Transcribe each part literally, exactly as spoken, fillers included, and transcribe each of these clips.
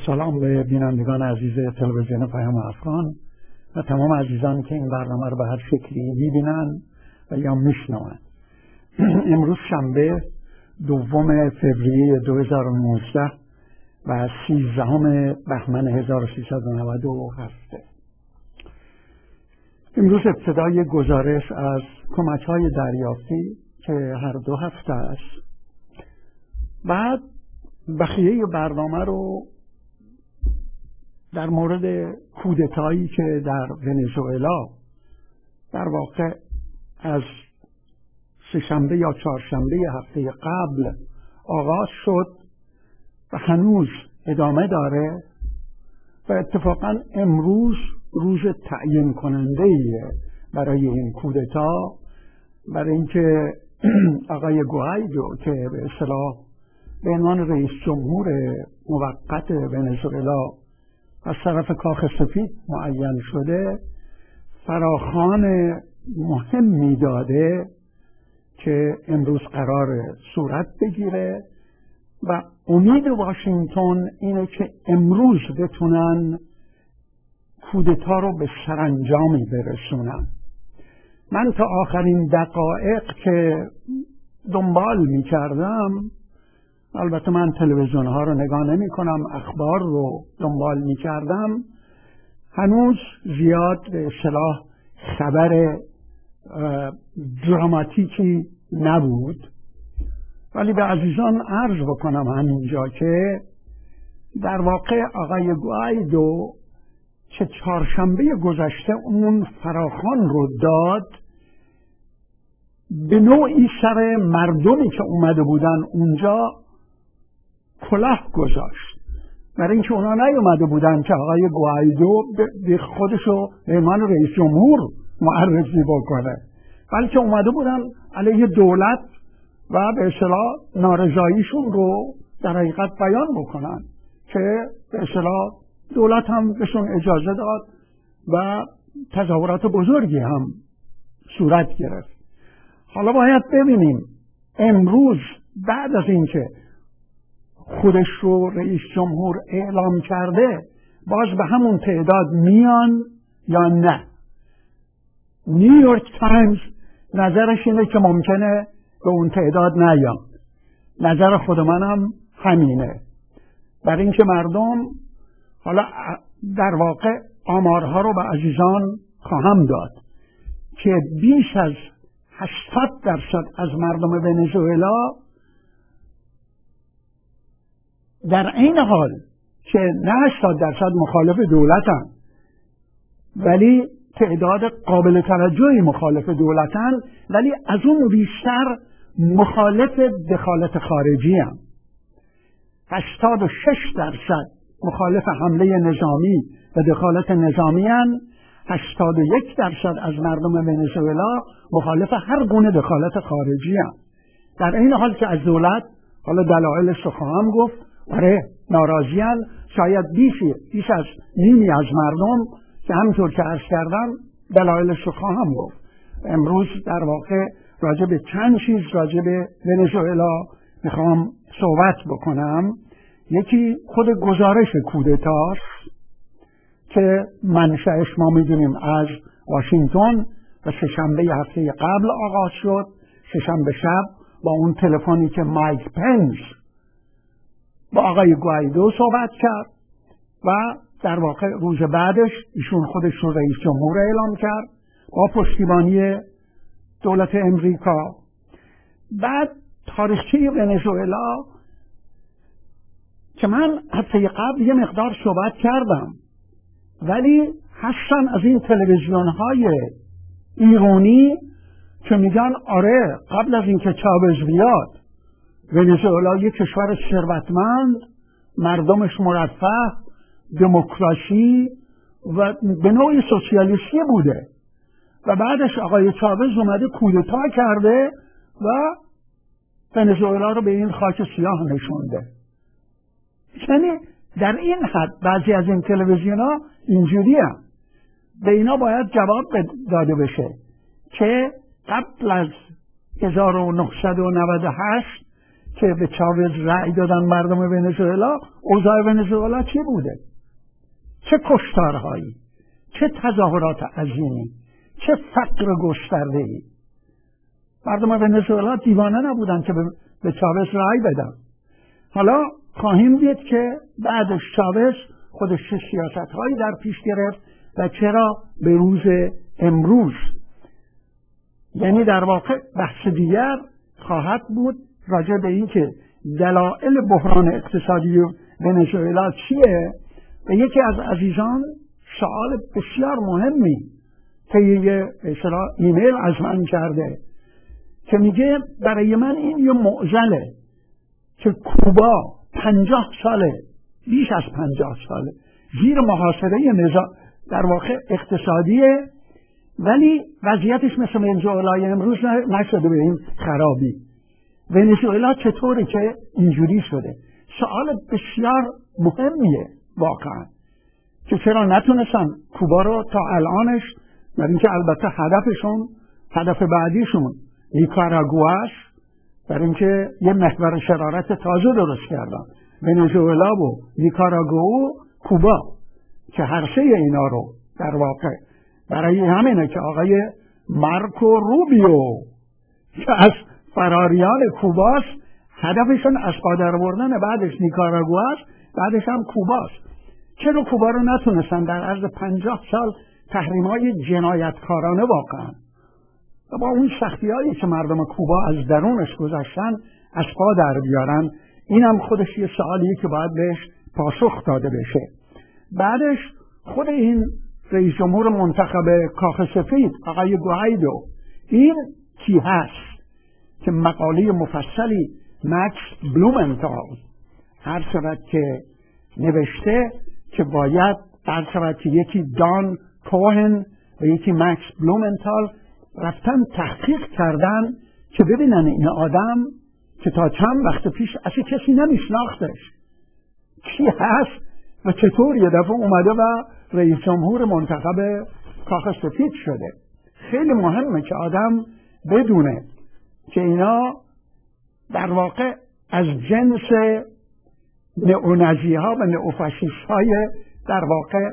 سلام به بینندگان عزیز تلویزیون پیام افغان و تمام عزیزانی که این برنامه رو به هر شکلی میبینن و یا میشنون. امروز شنبه دوم فوریه دو هزار و نوزده و سیزدهم بهمن هزار و سیصد و نود و هفت. امروز ابتدای گزارش از کمک‌های دریافتی که هر دو هفته است. بعد بقیه برنامه رو در مورد کودتایی که در ونزوئلا در واقع از سه‌شنبه یا چهارشنبه هفته قبل آغاز شد و هنوز ادامه داره و اتفاقا امروز روز تعیین کننده ایه برای این کودتا، برای اینکه آقای گوایدو که به اصطلاح به عنوان رئیس جمهور موقت ونزوئلا از طرف کاخ سفید معین شده فراخوان مهمی داده که امروز قرار صورت بگیره و امید واشنگتن اینه که امروز بتونن کودتا رو به سرانجامی برسونن. من تا آخرین دقایق که دنبال می کردم، البته من تلویزیون ها رو نگاه نمی کنم، اخبار رو دنبال می کردم، هنوز زیاد به اصطلاح خبر دراماتیکی نبود، ولی به عزیزان عرض بکنم همینجا که در واقع آقای گوایدو که چهارشنبه گذشته اون فراخوان رو داد، به نوعی سر مردمی که اومده بودن اونجا کلاه گذاشت، برای اینکه اونا نیومده بودن که آقای گوایدو به خودشو به عنوان رئیس جمهور معرفی بکنه، بلکه اومده بودن علیه دولت و به اصطلاح نارضاییشون رو در حقیقت بیان بکنن که به اصطلاح دولت هم بهشون اجازه داد و تظاهرات بزرگی هم صورت گرفت. حالا باید ببینیم امروز بعد از اینکه خودش رو رئیس جمهور اعلام کرده باز به همون تعداد میان یا نه. نیویورک تایمز نظرش اینه که ممکنه به اون تعداد نیان. نظر خود منم همینه، برای اینکه مردم، حالا در واقع آمارها رو به عزیزان خواهم داد که بیش از هشتاد درصد از مردم ونزوئلا در این حال که نه هشتاد درصد مخالف دولتن ولی تعداد قابل توجهی مخالف دولتن، ولی از اون بیشتر مخالف دخالت خارجی هم. هشتاد و شش درصد مخالف حمله نظامی و دخالت نظامی هم. هشتاد و یک درصد از مردم ونزوئلا مخالف هر گونه دخالت خارجی هم. در این حال که از دولت، حالا دلایلش رو خواهم گفت، آره ناراضیان، شاید بیشی بیش از نیمی از مردم که همینطور که عرض کردم دلایلش رو خواهم گفت. امروز در واقع راجع به چند چیز راجع به ونزوئلا میخوام صحبت بکنم. یکی خود گزارش کودتاست که منشأش ما میدونیم از واشنگتن و سه‌شنبه هفته قبل آغاز شد. سه‌شنبه شب با اون تلفنی که مایک پنس با آقای گوایدو صحبت کرد و در واقع روز بعدش ایشون خودش رو رئیس جمهور اعلام کرد با پشتیبانی دولت امریکا. بعد تاریخچه ونزوئلا که من هفته قبل یه مقدار صحبت کردم، ولی هستن از این تلویزیون های ایرانی که میگن آره قبل از اینکه چاوز بیاد ونزوئلا یک کشور ثروتمند، مردمش مرفه، دموکراسی و به نوعی سوسیالیستی بوده و بعدش آقای چاوز اومده کودتا کرده و ونزوئلا رو به این خاک سیاه نشونده. یعنی در این حد بعضی از این تلویزیون ها اینجوری هم. به اینا باید جواب داده بشه که قبل از هزار و نهصد و نود و هشت که به چاوز رأی دادن مردم ونزوئلا، اوضاع ونزوئلا چی بوده؟ چه کشتارهایی، چه تظاهرات عظیمی، چه فقر گسترده‌ای. مردم ونزوئلا دیوانه نبودن که به چاوز رأی بدن. حالا خواهیم دید که بعدش چاوز خودش چه سیاست‌هایی در پیش گرفت و چرا به روز امروز، یعنی در واقع بحث دیگر خواهد بود راجع به این که دلایل بحران اقتصادی ونزوئلا چیه. و یکی از عزیزان سوال بسیار مهمی که یه اصطلاح ایمیل از من کرده که میگه برای من این یه معضله که کوبا پنجاه ساله، بیش از پنجاه ساله زیر محاصره نظام در واقع اقتصادیه، ولی وضعیتش مثل ونزوئلای امروز نشده به این خرابی. ونزوئلا چطوری که اینجوری شده؟ سوال بسیار مهمیه واقعا که چرا نتونستن کوبا رو تا الانش، در اینکه البته هدفشون هدف بعدیشون نیکاراگواست، در اینکه یه محور شرارت تازه درست کردن، ونزوئلا و نیکاراگوا و کوبا که هر سه اینا رو در واقع برای همینه که آقای مارکو روبیو که از فراریان کوباست، هدفشون از پادر بردن بعدش نیکاراگواست، بعدش هم کوباست. چرا کوبا رو نتونستن در عرض پنجاه سال تحریم‌های جنایتکارانه واقعا و با اون سختی‌هایی که مردم کوبا از درونش گذاشتن از پا در بیارن؟ اینم خودش یه سوالیه که باید بهش پاسخ داده بشه. بعدش خود این رئیس جمهور منتخب کاخ سفید آقای گوایدو، این کی هست که مقاله مفصلی مکس بلومنتال هر شود که نوشته که باید هر شود که یکی دان کوهن و یکی مکس بلومنتال رفتن تحقیق کردن که ببینن این آدم که تا چند وقت پیش اصلا کسی نمیشناختش کی هست و چطور یه دفعه اومده و رئیس جمهور منتخب کاخ سفید شده. خیلی مهمه که آدم بدونه که اینا در واقع از جنس نئونازی ها و نئوفاشیست های در واقع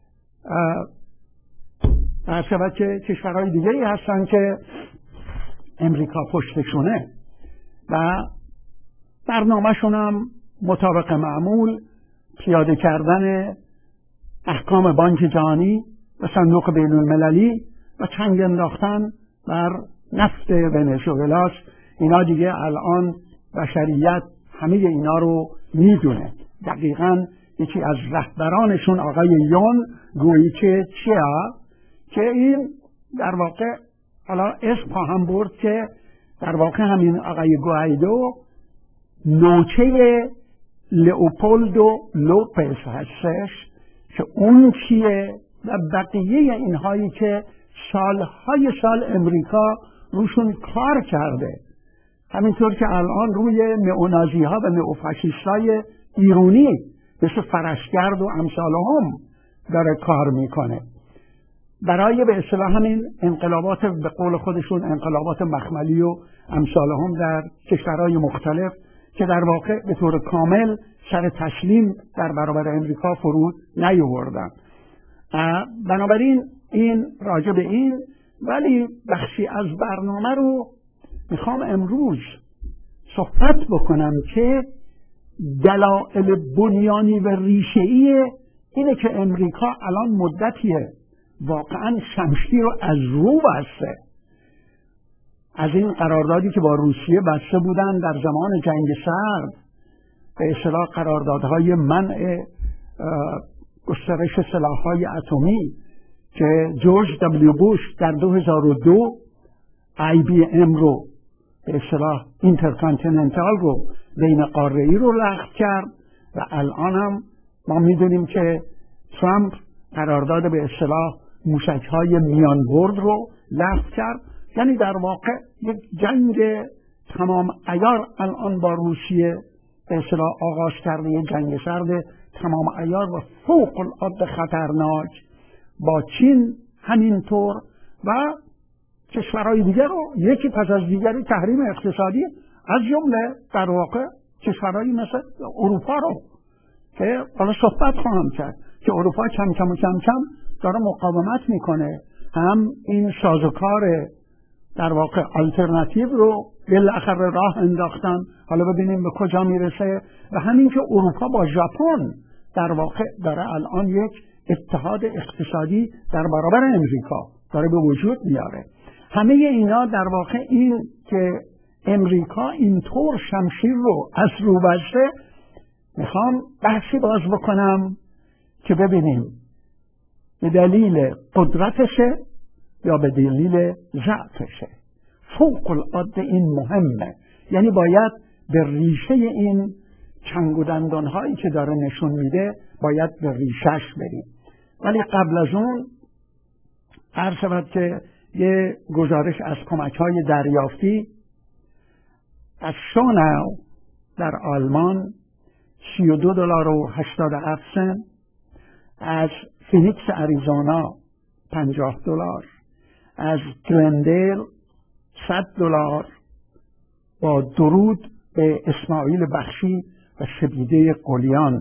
هر که کشورهای دیگری هستن که امریکا پشتشونه و برنامه‌شون هم مطابق معمول پیاده کردن احکام بانک جهانی و صندوق بین المللی و چنگ انداختن بر نفت ونزوئلاست. اینا دیگه الان بشریت همه اینا رو میدونه. دقیقاً یکی از رهبرانشون آقای یون گویچه چیا که این در واقع حالا اسم خواهم برد که در واقع همین آقای گوایدو نوچه لئوپولدو لوپز هستش که اون کیه و بقیه اینهایی که سالهای سال امریکا روشون کار کرده، همینطور که الان روی نئونازی ها و نئوفاشیست های ایرانی مثل فرشگرد و امثالهم داره کار میکنه برای به اصطلاح همین انقلابات به قول خودشون انقلابات مخملی و امثالهم در کشورهای مختلف که در واقع به طور کامل سر تسلیم در برابر امریکا فرود نیاوردن. بنابراین این راجع به این، ولی بخشی از برنامه رو میخوام امروز صحبت بکنم که دلایل بنیانی و ریشه‌ای اینه که امریکا الان مدتیه واقعا شمشیر رو از رو بسته. از این قراردادی که با روسیه بسته بودن در زمان جنگ سرد، به اصطلاح قراردادهای منع گسترش سلاح‌های اتمی که جورج دبلیو بوش در دو هزار و دو آی بی ام رو به اصطلاح اینترکانتیننتال رو بین قاره‌ای رو لغو کرد و الان هم ما میدونیم که ترامپ قرارداد به اصطلاح موشک‌های میانبرد رو لغو کرد. یعنی در واقع یک جنگ تمام عیار الان با روسیه به اصطلاح آغاز کرده، یک جنگ سرد تمام عیار و فوق العاده خطرناک با چین همینطور و کشورهای دیگر رو یکی پس از دیگری تحریم اقتصادی از جمله در واقع کشورهایی مثل اروپا رو که حالا صحبت خواهم کرد که اروپا کم کم و کم کم داره مقاومت میکنه، هم این سازوکار در واقع آلترناتیو رو بالاخره راه انداختن، حالا ببینیم به کجا میرسه. و همین که اروپا با ژاپن در واقع داره الان یک اتحاد اقتصادی در برابر امریکا داره به وجود میاره. همه اینا در واقع این که امریکا اینطور شمشیر رو از رو بسته، میخوام بحثی باز بکنم که ببینیم به دلیل قدرتشه یا به دلیل ضعفشه. فوق العاده این مهمه، یعنی باید به ریشه این چنگ و دندان هایی که داره نشون میده باید به ریشش بریم. ولی قبل از اون عرض شود که یه گزارش از کمک های دریافتی از شوناو در آلمان سی و دو دلار و هشتاد و هفت سنت، از فینیکس اریزونا پنجاه دلار، از گلندیل صد دلار، با درود به اسماعیل بخشی و سپیده قلیان.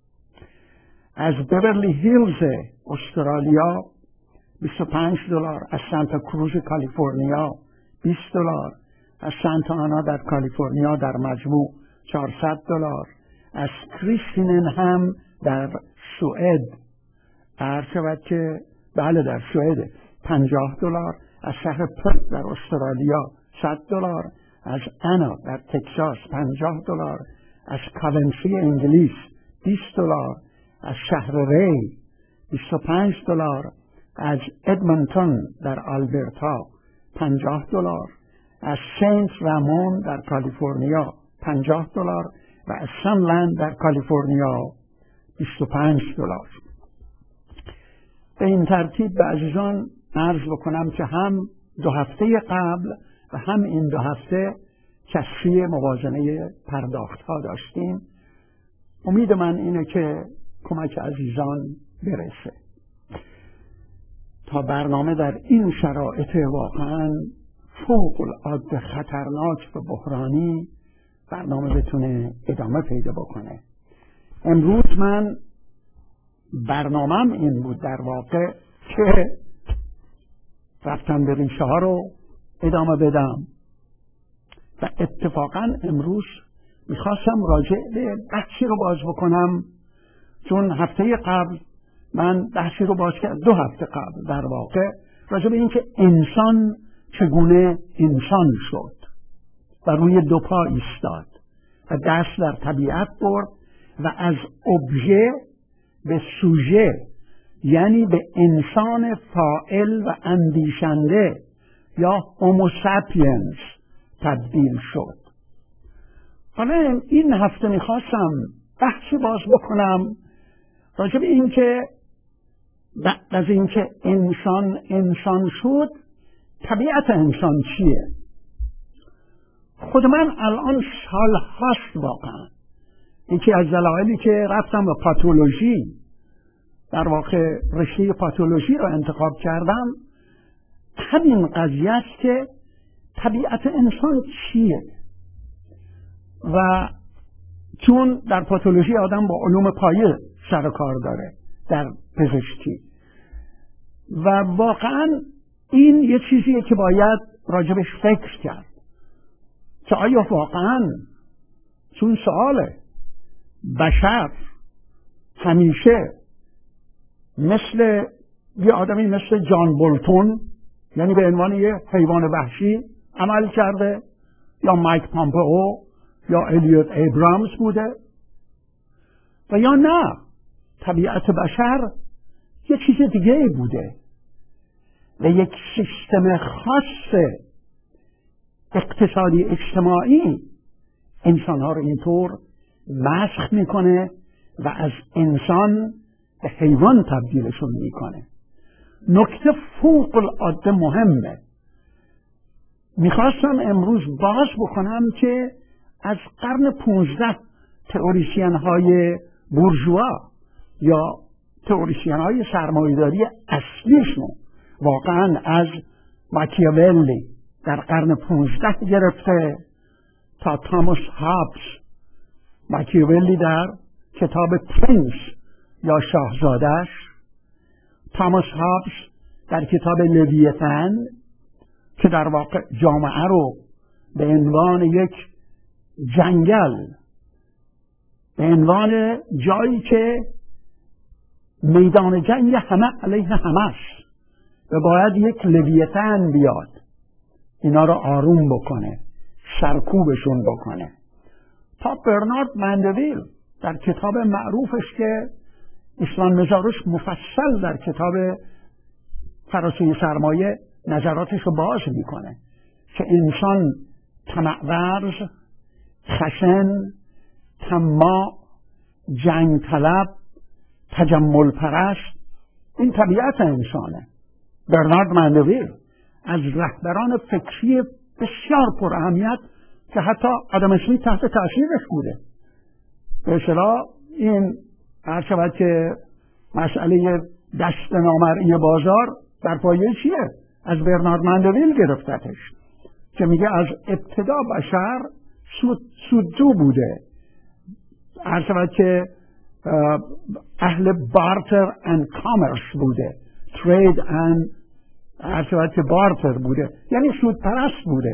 از بورلی هیلز استرالیا بیست و پنج دلار، از سانتا کروز کالیفرنیا بیست دلار، از سانتا آنا در کالیفرنیا در مجموع چهارصد دلار، از کریستینن هم در سوئد عرض شود که بله در سوئد پنجاه دلار، از شهر پرت در استرالیا صد دلار، از انا در تکساس پنجاه دلار، از کاونسی انگلیس بیست دلار، از شهر ری بیست و پنج دلار، از ادمونتون در آلبرتا پنجاه دلار، از سنت رامون در کالیفرنیا پنجاه دلار و از سانلند در کالیفرنیا بیست و پنج دلار. به این ترتیب به عزیزان عرض بکنم که هم دو هفته قبل و هم این دو هفته کسری موازنه پرداخت ها داشتیم. امید من اینه که کمک عزیزان برسه. تا برنامه در این شرایط واقعا فوق العاده خطرناک و بحرانی برنامه بتونه ادامه پیدا بکنه. امروز من برنامه‌ام این بود در واقع که رفتن به ریشه ها رو ادامه بدم و اتفاقا امروز میخواستم راجع به بحثی رو باز بکنم، چون هفته قبل من بحثی رو باز کردم، دو هفته قبل در واقع، راجع به این که انسان چگونه انسان شد و روی دو پا ایستاد و دست در طبیعت برد و از ابژه به سوژه، یعنی به انسان فاعل و اندیشنده یا هومو ساپینس تبدیل شد. حالا این هفته میخواستم بحثی باز بکنم راجع به این که بعد از این که انسان انسان شد طبیعت انسان چیه؟ خود من الان سال هاست واقعا یکی از دلایلی که رفتم به پاتولوژی، در واقع رشته پاتولوژی رو انتخاب کردم، همین قضیه است که طبیعت انسان چیه. و چون در پاتولوژی آدم با علوم پایه سر و کار داره در پزشکی و واقعا این یه چیزیه که باید راجبش فکر کرد که آیا واقعا، چون سواله، بشر همیشه مثل یه آدمی مثل جان بولتون، یعنی به عنوان یه حیوان وحشی عمل کرده، یا مایک پامپئو یا الیوت ابرامز بوده، و یا نه طبیعت بشر یه چیز دیگه بوده و یک سیستم خاص اقتصادی اجتماعی انسانها رو اینطور مسخ میکنه و از انسان به حیوان تبدیلشون میکنه. نکته فوق العاده مهمه. میخواستم امروز باز بکنم که از قرن پونزده تئوریسین های بورژوا یا تئوریسین های سرمایه‌داری اصلیشون واقعا از ماکیاولی در قرن پونزده گرفته تا تاماس هابز، ماکیاولی در کتاب پرنس یا شاهزادش، تاماس هابز در کتاب لویتن که در واقع جامعه رو به عنوان یک جنگل، به عنوان جایی که میدان جنگ همه علیه همه است و باید یک لویتن بیاد اینا رو آروم بکنه، سرکوبشون بکنه، تا برنارد مندویل در کتاب معروفش که اسلام مزارش مفصل در کتاب فراسوی سرمایه نظراتش رو باز میکنه که انسان طمع ورز، خشن، طماع، جنگ طلب، تجمل پرست، این طبیعت انسانه. برنارد مندویل از رهبران فکری بسیار پر اهمیت که حتی آدم اسمیت تحت تاثیرش بوده. به اصطلاح این هر شود که مسئله دست نامرئی بازار در پایه چیه؟ از برنارد مندویل گرفتتش که میگه از ابتدا بشر سود سودجو بوده، هر شود که اهل بارتر اند کامرس بوده، ترید اند هر شود که بارتر بوده، یعنی سود پرست بوده.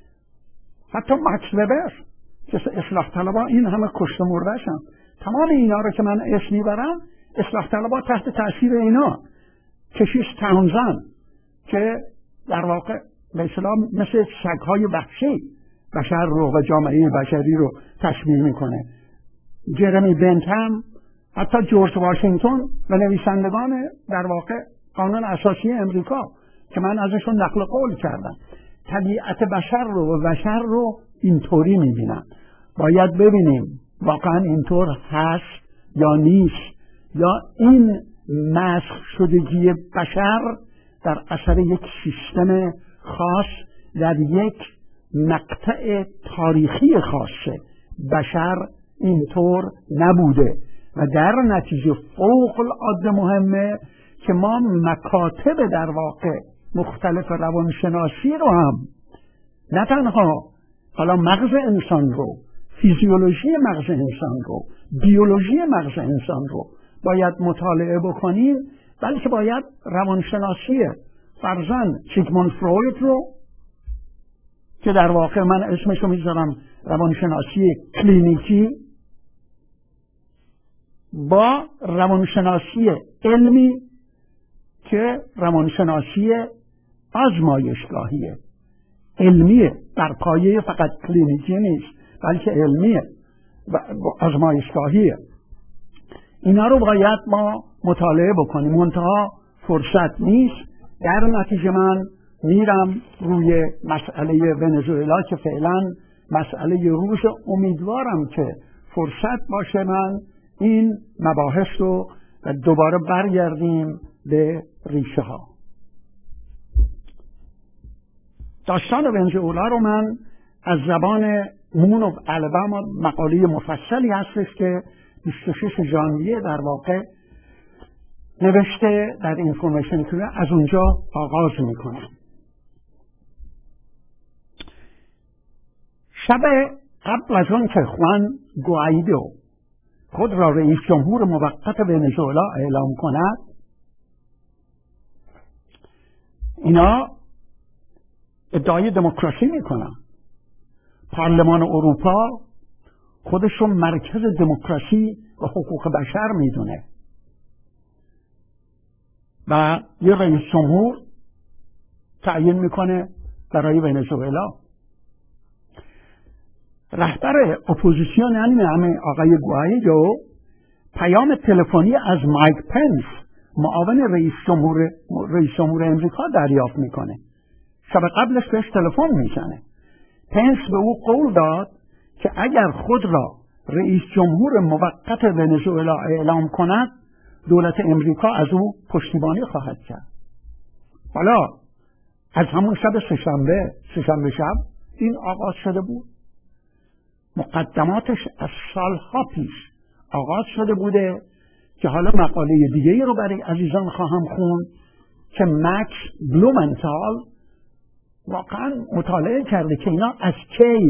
حتی مکس وبر که اصلاح طلبا این همه کشته مردهشن، تمام اینا رو که من اسم میبرم اصلاح طلبا تحت تاثیر اینا، کشیش تاونزند که در واقع به اصطلاح مثل سگ‌های وحشی بشر رو و جامعه بشری رو تشمیل میکنه، جرمی بنتهم، حتی جورج واشنگتن و نویسندگان در واقع قانون اساسی امریکا که من ازشون نقل قول کردم، طبیعت بشر رو و بشر رو اینطوری میبینن. باید ببینیم واقعا اینطور هست یا نیست، یا این مسخ شدگی بشر در اثر یک سیستم خاص در یک مقطع تاریخی خاصه. بشر اینطور نبوده و در نتیجه فوق العاده مهمه که ما مکاتب در واقع مختلف روانشناسی رو هم، نه تنها حالا مغز انسان رو، فیزیولوژی مغز انسان رو، بیولوژی مغز انسان رو باید مطالعه بکنیم، بلکه باید روانشناسی فرزن سیگموند فروید رو که در واقع من اسمشو میذارم روانشناسی کلینیکی، با روانشناسی علمی که روانشناسی آزمایشگاهیه، علمیه، در پایه فقط کلینیکی نیست بلکه علمیه و آزمایشگاهیه. اینا رو باید ما مطالعه بکنیم، منتها فرصت نیست. در نتیجه من میرم روی مسئله ونزوئلا که فعلا مسئله روز، امیدوارم که فرصت باشه من این مباحث رو دوباره برگردیم به ریشه ها. داستان ونزوئلا رو من از زبان مون و الباما، مقاله مفصلی هستش که بیست و شش ژانویه در واقع نوشته در اینفورمیشن که از اونجا آغاز میکنم. شب قبل از اون که خوان گوائیدو خود را رئیس جمهور موقت ونزوئلا اعلام کند، اینا ادعای دموکراسی میکنن. پارلمان اروپا خودش رو مرکز دموکراسی و حقوق بشر میدونه و یه رئیس جمهور تعیین میکنه برای ونزوئلا. رهبر اپوزیسیون یعنی همه آقای گوائیدو پیام تلفنی از مایک پنس، معاون رئیس جمهور رئیس جمهور امریکا دریافت میکنه. شب قبلش بهش تلفن میزنه. پنس به او قول داد که اگر خود را رئیس جمهور موقت ونزوئلا اعلام کند، دولت امریکا از او پشتیبانی خواهد کرد. حالا از همون شب سه‌شنبه سه‌شنبه شب این آغاز شده بود. مقدماتش از سالها پیش آغاز شده بوده که حالا مقاله دیگه ای رو برای عزیزان خواهم خوند که مکس بلومنتال واقعا مطالعه کرده که اینا از کی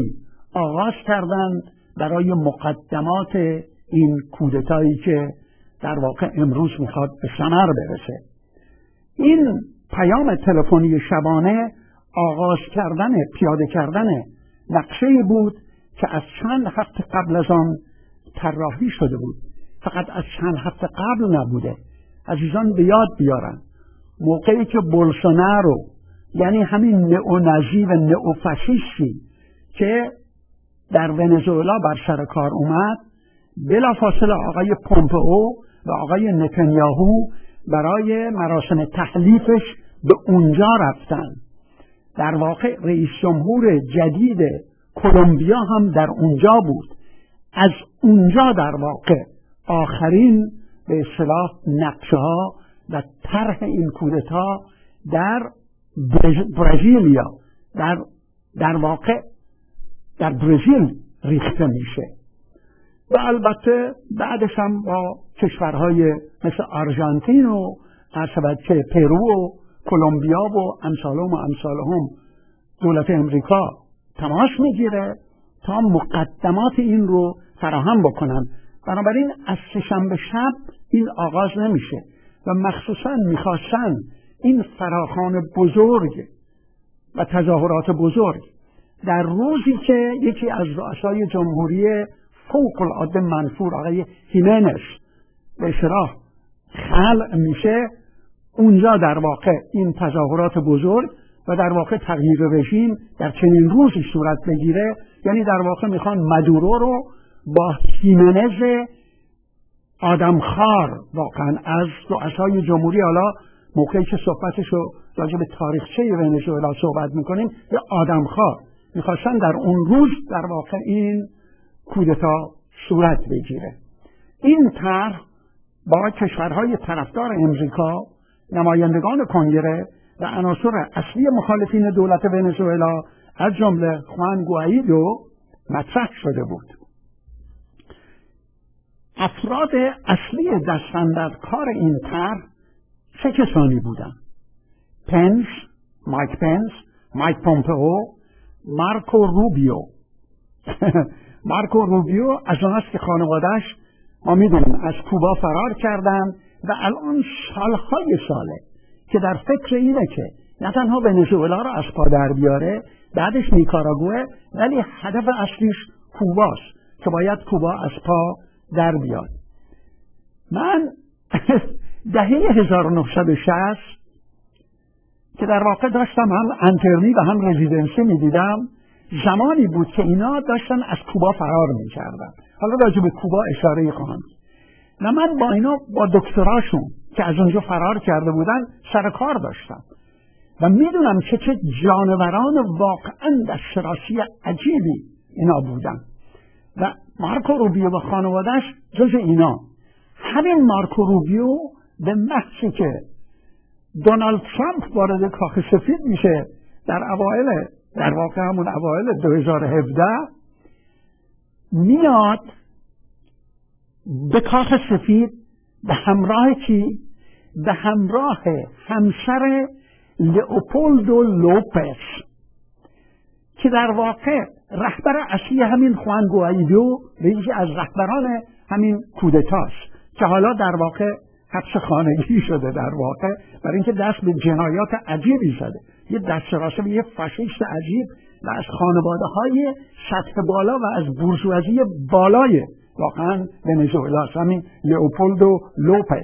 آغاز کردند برای مقدمات این کودتایی که در واقع امروز میخواد به ثمر برسه. این پیام تلفنی شبانه آغاز کردن پیاده کردن نقشه‌ای بود که از چند هفته قبل از آن طراحی شده بود. فقط از چند هفته قبل نبوده. عزیزان به یاد بیارن موقعی که بولسونارو، یعنی همین نئونازی و نئوفاشیستی که در ونزوئلا بر سر کار اومد، بلافاصله آقای پومپئو و آقای نتانیاهو برای مراسم تحلیفش به اونجا رفتن. در واقع رئیس جمهور جدید کلمبیا هم در اونجا بود. از اونجا در واقع آخرین به اصطلاح نقشه‌ها و طرح این کودتا در برزیلیا در در واقع در برزیل ریخته میشه و البته بعدش هم با کشورهای مثل آرژانتین و عرض که پرو و کلمبیا و امثالهم و امثالهم دولت امریکا تماس میگیره تا مقدمات این رو فراهم بکنن. بنابراین از سه‌شنبه شب این آغاز نمیشه و مخصوصا میخواستن این فراخوان بزرگ و تظاهرات بزرگ در روزی که یکی از رؤسای جمهوری فوق العاده منفور آقای هیمنز به اصطلاح خلع میشه، اونجا در واقع این تظاهرات بزرگ و در واقع تغییر رژیم در چنین روزی صورت بگیره. یعنی در واقع میخوان مادورو رو با هیمنز آدمخوار واقعا از رؤسای جمهوری، حالا موقعی که صحبتشو راجع به تاریخچه ونزوئلا صحبت میکنیم، یه آدمخوار میخواستن در اون روز در واقع این کودتا صورت بگیره. این طرح با کشورهای طرفدار امریکا، نمایندگان کنگره و عناصر اصلی مخالفین دولت ونزوئلا از جمله خوان گوائیدو مطرح شده بود. افراد اصلی دستاندرکار این طرح چه کسانی بودند؟ پنس، مایک پنس، مایک پومپئو، مارکو روبیو. مارکو روبیو از اوناست که خانواده‌اش ما میدونیم از کوبا فرار کردن و الان سالهای ساله که در فکر اینه که نه تنها ونزوئلا رو از پا در بیاره، بعدش نیکاراگوئه، ولی هدف اصلیش کوباست که باید کوبا از پا در بیاد. من دهه هزار و نهصد و شصت که در واقع داشتم هم انترنی و هم رزیدنسی میدیدم، زمانی بود که اینا داشتن از کوبا فرار میکردن. حالا راجع به کوبا اشاره خواهم و من با اینا با دکتراشون که از اونجا فرار کرده بودن سر کار داشتم و میدونم که چه جانوران واقعا دسترسی عجیبی اینا بودن و مارکو روبیو و خانوادهش جز اینا. همین مارکو روبیو به محضی که دونالد ترامپ وارد کاخ سفید میشه در اوایل در واقع همون اوایل دو هزار و هفده میاد به کاخ سفید به همراه کی؟ به همراه همسر لئوپولدو لوپز که در واقع رهبر اصلی همین خوان گوائیدو و یکی از رهبران همین کودتاست که حالا در واقع حبس خانگی شده در واقع برای اینکه دست به جنایات عجیبی زده، یه دست راسته به یه فاشیست عجیب و از خانواده های سطح بالا و از بورژوازی بالای واقعا ونزوئلا، همین لئوپولدو لوپز.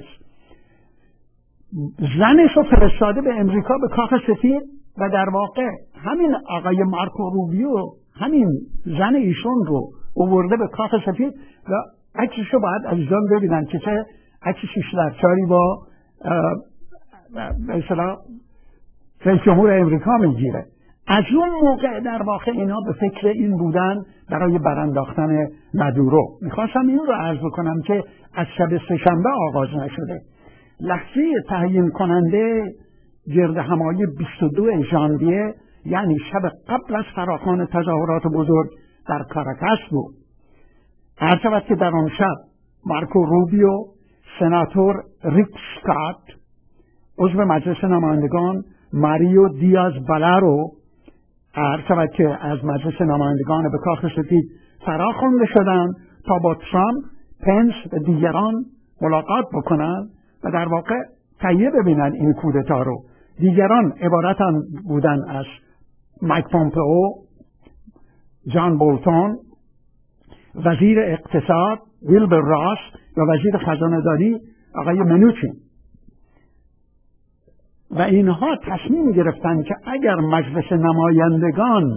زنش رو فرستاده به امریکا به کاخ سفید و در واقع همین آقای مارکو روبیو همین زن ایشون رو آورده به کاخ سفید و عکسش رو باید عزیزان ببینن که چه عکس شیش در چاری با به اصطلاح رئیس جمهور امریکا میگیره. از اون موقع در واقع اینا به فکر این بودن برای برانداختن مادورو. میخواستم این رو عرض بکنم که از شب سه‌شنبه آغاز نشده. لحظه تعیین کننده گرد همایی بیست و دو ژانویه، یعنی شب قبل از فراخوان تظاهرات بزرگ در کاراکاس بود. هر شود که در آن شب مارکو روبیو، سناتور ریک اسکات، عضو مجلس نمایندگان ماریو دیاز بالارو، عرض شود که از مجلس نمایندگان به کاخ سفید فراخوانده شدند تا با ترامپ، پنس و دیگران ملاقات بکنند و در واقع تهیه ببینن این کودتا رو. دیگران عبارتن بودن از مایک پومپئو، جان بولتون، وزیر اقتصاد ویلبر راس و وزیر خزانه داری آقای منوچین. و اینها تصمیم گرفتن که اگر مجلس نمایندگان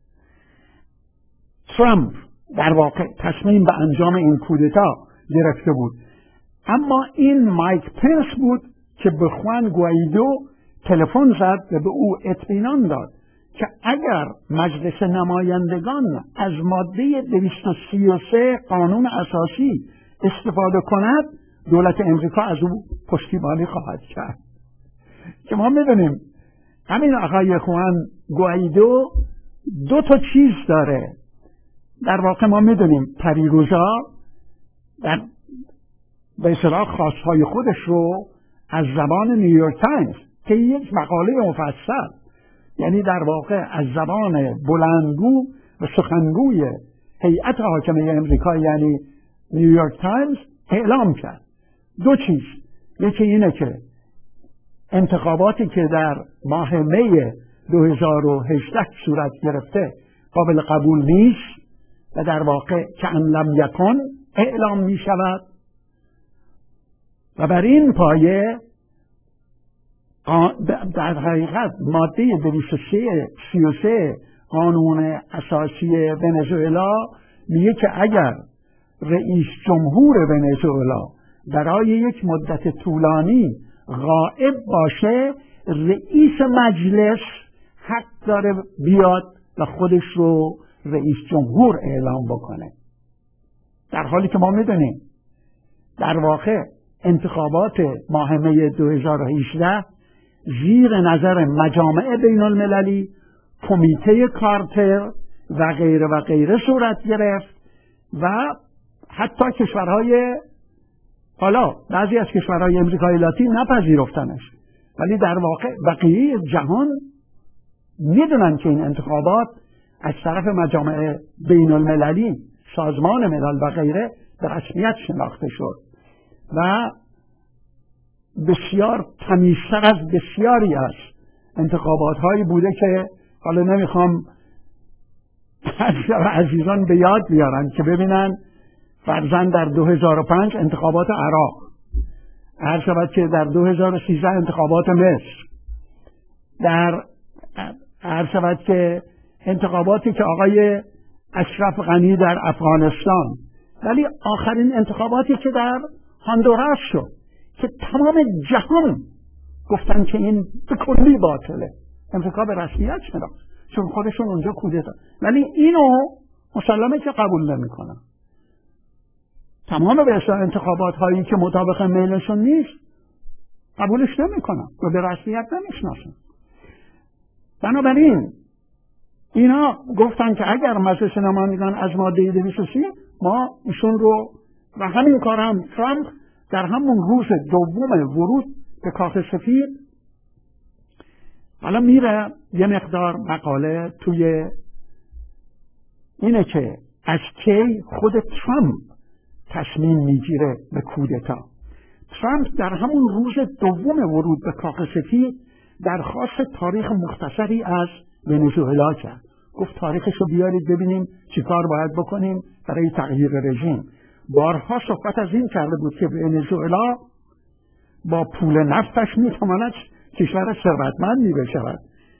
ترامپ در واقع تصمیم به انجام این کودتا گرفته بود، اما این مایک پنس بود که به خوان گوایدو تلفن زد و به او اطمینان داد که اگر مجلس نمایندگان از ماده دویست و سی و سه قانون اساسی استفاده کند، دولت امریکا از او پشتیبانی خواهد کرد. که ما میدونیم همین آقای خوان گوایدو دو تا چیز داره. در واقع ما میدونیم پریروزا در به اصطلاح خواستهای خودش رو از زبان نیویورک تایمز که یک مقاله مفصل، یعنی در واقع از زبان بلندگو و سخنگوی هیئت حاکمه امریکا یعنی نیویورک تایمز اعلام کرد. دو چیز، یکی اینه که انتخاباتی که در ماه می دو هزار و هجده صورت گرفته قابل قبول نیست و در واقع که ان لم یکن اعلام می شود و بر این پایه در حقیقت ماده دویست و سی و سه قانون اساسی ونزوئلا میگه که اگر رئیس جمهور ونزوئلا برای یک مدت طولانی غائب باشه، رئیس مجلس حق داره بیاد و خودش رو رئیس جمهور اعلام بکنه. در حالی که ما میدونیم در واقع انتخابات ماه می دو هزار و هجده زیر نظر مجامع بین المللی، کمیته کارتر و غیره و غیره صورت گرفت و حتی کشورهای حالا بعضی از کشورهای امریکای لاتین نپذیرفتنش، ولی در واقع بقیه جهان میدونن که این انتخابات از طرف مجامع بین المللی، سازمان ملل و غیره به رسمیت شناخته شد و بسیار تمیزتر از بسیاری از انتخابات هایی بوده که حالا نمیخوام عزیزان به یاد بیارن که ببینن. فرضاً در دو هزار و پنج انتخابات عراق، هر شود که در دو هزار و سیزده انتخابات مصر، در هر شود که انتخاباتی که آقای اشرف غنی در افغانستان، ولی آخرین انتخاباتی که در هندوراس شد که تمام جهان گفتن که این به کلی باطله. امریکا به رسمیت شناخت چون خودشون اونجا کودتا، ولی اینو مسلمه که قبول نمیکنن. تمام به اصطلاح انتخابات هایی که مطابق میلشون نیست قبولش نمیکنن و به رسمیت نمیشناسن. بنابراین اینا گفتن که اگر مجلس نمایندگان از ماده دویست و سی ما ایشون رو و همین کار هم ترامپ در همون روز دوم ورود به کاخ سفید حالا میره یه مقدار مقاله توی اینه که از کی خود ترامپ تصمیم میگیره به کودتا. ترامپ در همون روز دوم ورود به کاخ سفید درخواست تاریخ مختصری از ونزوئلا کرد. گفت تاریخش رو بیارید ببینیم چی کار باید بکنیم برای تغییر رژیم. بارها صحبت از این کرده بود که ونزوئلا با پول نفتش میتواند کشور ثروتمندی بشود.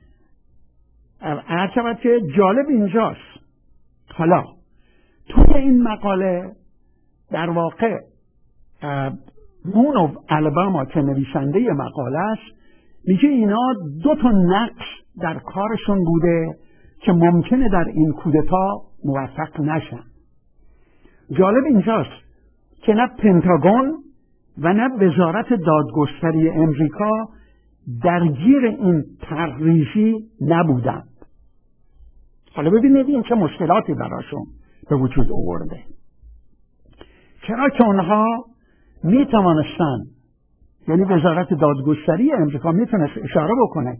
هر شود که جالب اینجاست، حالا توی این مقاله در واقع مون اف الاباما که نویسنده مقاله است میگه اینا دو تا نقش در کارشون بوده که ممکنه در این کودتا موفق نشن. جالب اینجاست که نه پنتاگون و نه وزارت دادگستری امریکا درگیر این طرح‌ریزی نبودند. حالا ببینید این چه مشکلاتی براشون به وجود آورده. چرا که اونها می توانستن، یعنی وزارت دادگستری امریکا میتونست اشاره بکنه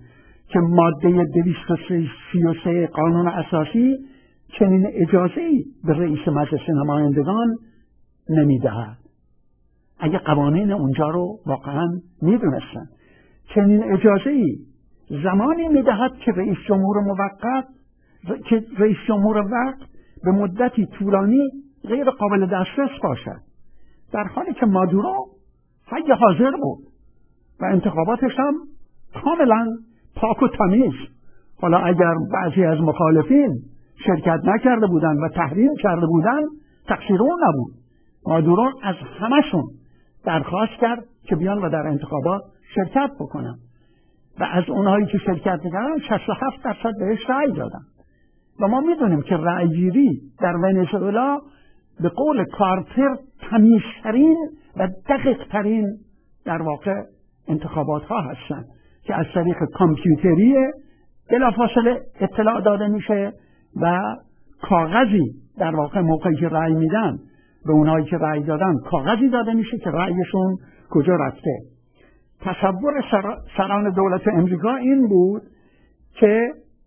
که ماده دویست و سی و سه قانون اساسی چنین اجازه‌ای به رئیس مجلس نمایندگان نمیدهد. اگه قوانین اونجا رو واقعا میدونستن، چنین اجازه‌ای زمانی میدهد که رئیس جمهور موقت که رئیس جمهور وقت به مدتی طولانی غیر قابل دسترس باشد، در حالی که مادورو حی حاضر بود و انتخاباتش هم کاملا پاک و تمیز. حالا اگر بعضی از مخالفین شرکت نکرده بودند و تحریم کرده بودند، تقصیر اون نبود. مادورو از همشون درخواست کرد که بیان و در انتخابات شرکت بکنن و از اونهایی که شرکت می‌کردن شصت و هفت درصد بهش رأی دادن. و ما میدونیم که رأیگیری در ونزوئلا به قول کارتر تمیزترین و دقیقترین در واقع انتخابات ها هستند که از طریق کامپیوتری بلافاصله اطلاع داده میشه و کاغذی در واقع موقعی که رأی میدن به اونایی که رأی دادن کاغذی داده میشه که رأیشون کجا رفته. تصور سر... سران دولت امریکا این بود که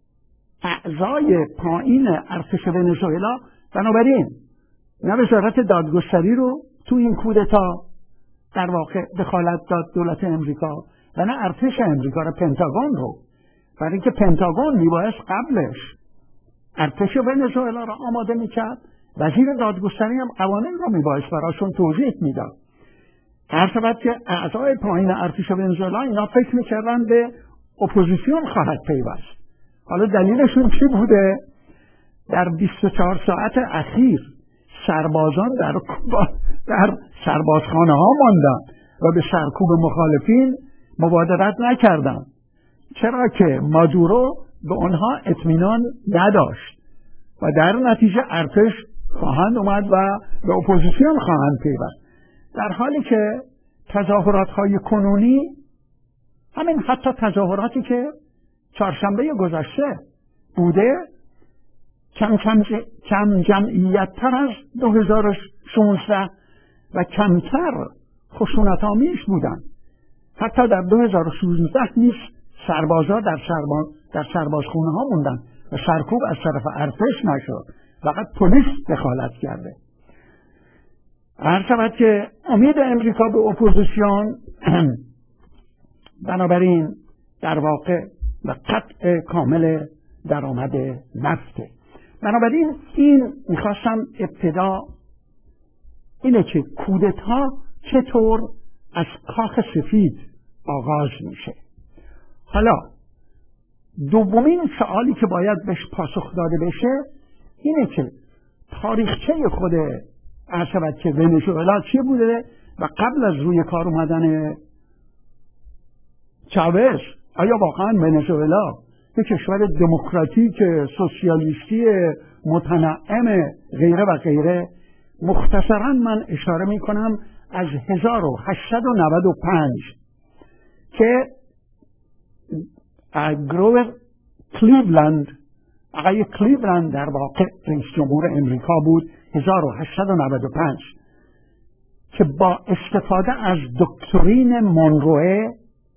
اعضای پایین ارتش ونزوئلا بنابراین نه وزارت دادگستری رو تو این کودتا در واقع دخالت داد دولت امریکا و نه ارتش امریکا رو، پنتاگون رو، برای اینکه پنتاگون میبایست قبلش ارتش ونزوئلا رو آماده میکرد، وزیر دادگستری هم قوانین رو میبایست براشون توضیح میداد. هر شود که اعضای پایین ارتش ونزوئلا اینا فکر میکردن به اپوزیسیون خواهد پیوست. حالا دلیلشون چی بوده؟ در بیست و چهار ساعت اخیر سربازان در در سربازخانه ها ماندن و به سرکوب مخالفین مبادرت نکردن، چرا که مادورو به آنها اطمینان نداشت و در نتیجه ارتش خواهند اومد و به اپوزیسیون خواهند پیوست. در حالی که تظاهرات های کنونی، همین حتی تظاهراتی که چهارشنبه گذشته بوده، کم کم کم جمعیت تر از دو هزار و شانزده و کمتر خشونت آمیز بودن. حتی در دو هزار و شانزده نیز سربازا در سرباز در سربازخونه ها موندن و سرکوب از طرف ارتش نشد، فقط پلیس دخالت کرده. هر شود که امید امریکا به اپوزیسیون بنابراین در واقع و قطع کامل درآمد نفته. بنابراین این میخواستم ابتدا اینه که کودتا چطور از کاخ سفید آغاز میشه. حالا دومین سوالی که باید بهش پاسخ داده بشه اینه که تاریخچه خود عرشبت که ونزوئلا چی بوده و قبل از روی کار اومدن چاوز آیا واقعا ونزوئلا یک کشور دموکراتیک سوسیالیستی متنعم غیره و غیره؟ مختصرا من اشاره می کنم از هزار و هشتصد و نود و پنج که گروور کلیولند، آقای کلیولند در واقع رئیس جمهور امریکا بود، هزار و هشتصد و نود و پنج، که با استفاده از دکترین مونروه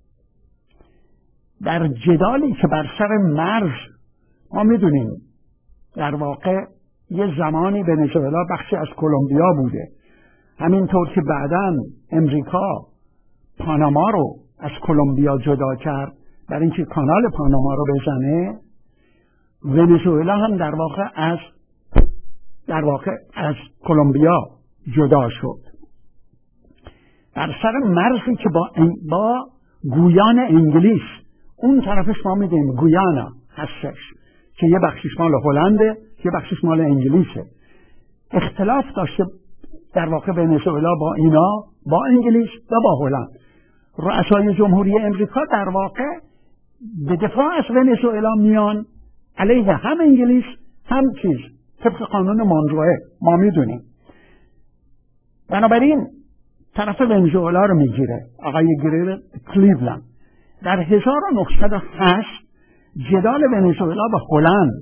در جدالی که بر سر مرز، ما میدونیم در واقع یه زمانی ونزوئلا بخشی از کلمبیا بوده، همینطور که بعداً امریکا پاناما رو از کلمبیا جدا کرد برای اینکه کانال پاناما رو بزنه، ونزوئلا هم در واقع از در واقع از کلمبیا جدا شد. در سر مرزی که با با گویان انگلیس، اون طرفش ما میدیم گویانا هستش که یه بخشش مال هلنده، یه بخشش مال انگلیسه. اختلاف داشته در واقع ونزوئلا با اینا، با انگلیس و با هلند. رؤسای جمهوری امریکا در واقع به دفاع از ونزوئلا میان علیه هم انگلیس هم چیز، طبق قانون مونروه ما میدونیم. بنابراین طرف ونزوئلا رو میگیره آقای گروور کلیولند. در هزار و نهصد و هشت جدال ونزوئلا با هلند،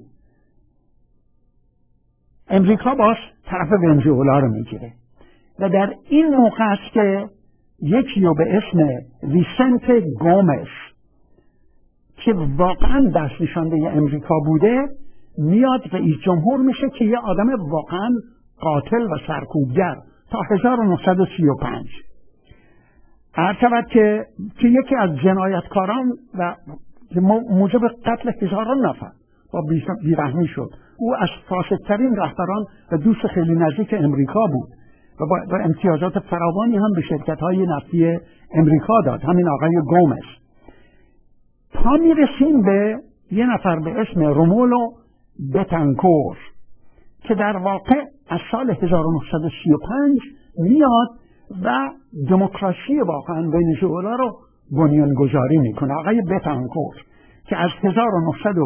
امریکا باز طرف ونزوئلا رو میگیره و در این موقع است که یکی رو به اسم ویسنت گومز که واقعا دست نشانده امریکا بوده میاد رئیس جمهور میشه که یه آدم واقعا قاتل و سرکوبگر تا هزار و نهصد و سی و پنج. عرض شود که که یکی از جنایتکاران و موجب قتل هزاران نفر با بیرحمی شد. او از فاسدترین رهبران و دوست خیلی نزدیک امریکا بود و با امتیازات فراوانی هم به شرکت‌های نفتی امریکا داد، همین آقای گومز. تا میرسیم به یه نفر به اسم رومولو بتانکور که در واقع از سال هزار و نهصد و سی و پنج میاد و دموکراسی واقعا ونزوئلا رو بنیانگذاری میکنه. آقای بتانکور که از هزار و نهصد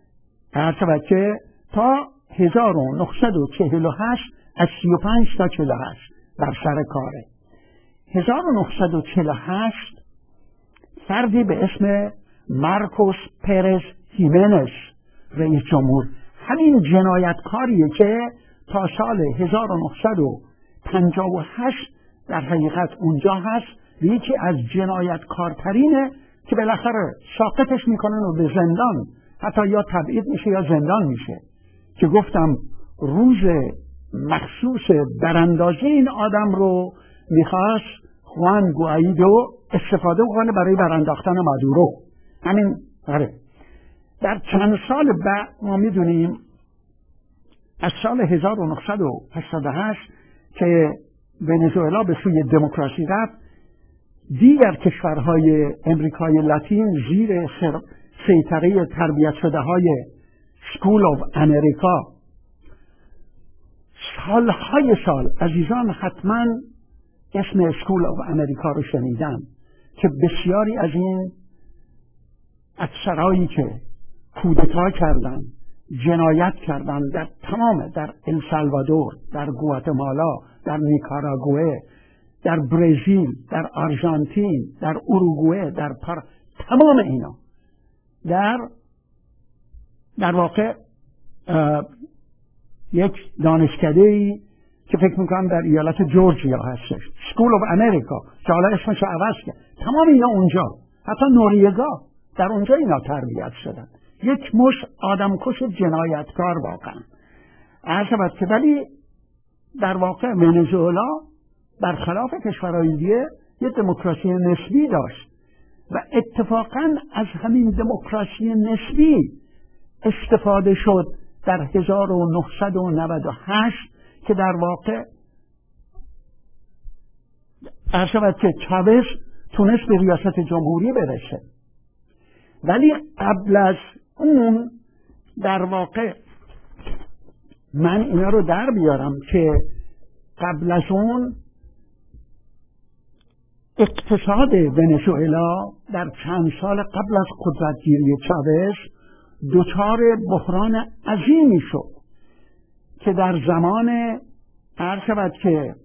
تا هزار و نهصد و چهل و هشت از سی و پنج تا چهل و هشت در سر کاره. هزار و نهصد و چهل و هشت فردی به اسم مارکوس پرز هیمنز رئیس جمهور، همین جنایتکاریه که تا سال هزار و نهصد و پنجاه و هشت در حقیقت اونجا هست، یکی از جنایتکارترینه که بالاخره ساقطش میکنن و به زندان حتی یا تبعید میشه یا زندان میشه، که گفتم روز مخصوص براندازی این آدم رو میخواست خوان گوائیدو استفاده کنه برای برانداختن مادورو. همین آره. در چند سال بعد ما میدونیم از سال هزار و نهصد و هشتاد و هشت که ونزوئلا به سوی دموکراسی رفت، دیگر کشورهای امریکای لاتین زیر سیطره تربیت شده های سکول آف امریکا، سالهای سال عزیزان حتما اسم سکول آف امریکا رو شنیدن که بسیاری از این افسرهایی که کودتا کردن، جنایت کردن در تمام، در السالوادور، در گواتمالا، در نیکاراگوئه، در برزیل، در آرژانتین، در اوروگوئه، در پار، تمام اینا در در واقع یک دانشکده‌ای که فکر میکنم در ایالت جورجیا هستش، سکول آف امریکا، که حالا اسمش رو عوض کرد، تمام اینا اونجا، حتی نوریگا در اونجا اینا تربیت شدن. یک مش آدمکش جنایتکار واقعا. عرض شود که ولی در واقع ونزوئلا برخلاف کشورهای دیگه یه دموکراسی نسبی داشت و اتفاقا از همین دموکراسی نسبی استفاده شد در هزار و نهصد و نود و هشت که در واقع عرض شود که چاوز تونست به ریاست جمهوری برسه. ولی قبل از اون در واقع من اینا رو در بیارم که قبل از اون اقتصاد ونزوئلا در چند سال قبل از قدرتگیری چاوز دچار بحران عظیمی شد که در زمان عرض شود که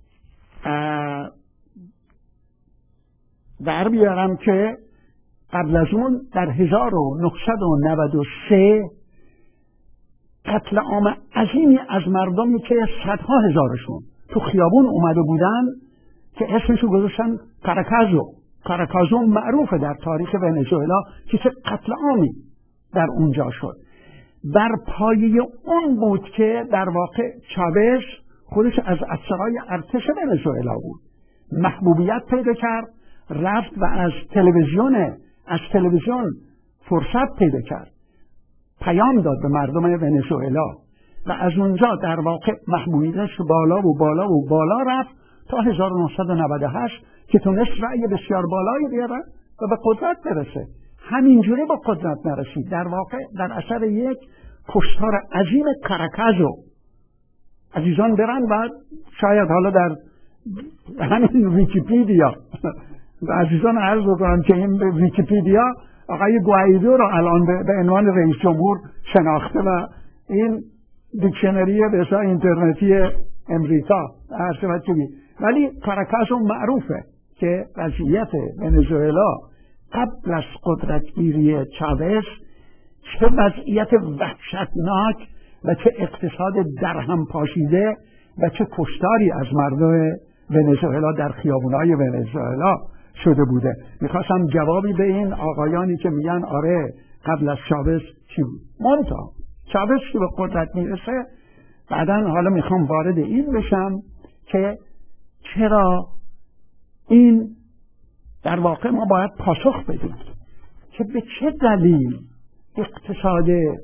در بیارم که قبل از اون در هزار و نهصد و نود و سه قتل عام عظیمی از مردمی که صدها هزارشون تو خیابون اومده بودن که اسمشو گذاشتن کاراکازو. کاراکازو معروفه در تاریخ ونزوئلا که چه قتل عامی در اونجا شد. بر پایه اون بود که در واقع چاوز خودش از افسرهای ارتش ونزوئلا بود، محبوبیت پیدا کرد، رفت و از تلویزیون از تلویزیون فرصت پیدا کرد، پیام داد به مردم ونزوئلا و از اونجا در واقع محبوبیتش بالا و بالا و بالا رفت تا هزار و نهصد و نود و هشت که تونست رأی بسیار بالایی بیاره و به قدرت برسه. همینجوری به قدرت نرسید، در واقع در اثر یک کشتار عظیم کاراکازو. عزیزان برن و شاید حالا در همین ویکیپیدیا و عزیزان عرض بکنم که این ویکیپیدیا آقای گوائیدو رو الان به عنوان رئیس جمهور شناخته و این دیکشنری به اصطلاح اینترنتی امریکا هر شود که بی. ولی کاراکازو معروفه که وضعیت ونزوئلا قبل از قدرتگیری چاوز چه وضعیت وحشتناک و چه اقتصاد درهم پاشیده و چه کشتاری از مردم ونزوئلا در خیابونای ونزوئلا شده بوده. میخواستم جوابی به این آقایانی که میگن آره قبل از چاوز چی بود. منتها چاوز که به قدرت میرسه بعداً حالا میخوام وارد این بشم که چرا این در واقع ما باید پاسخ بدیم که به چه دلیل اقتصاد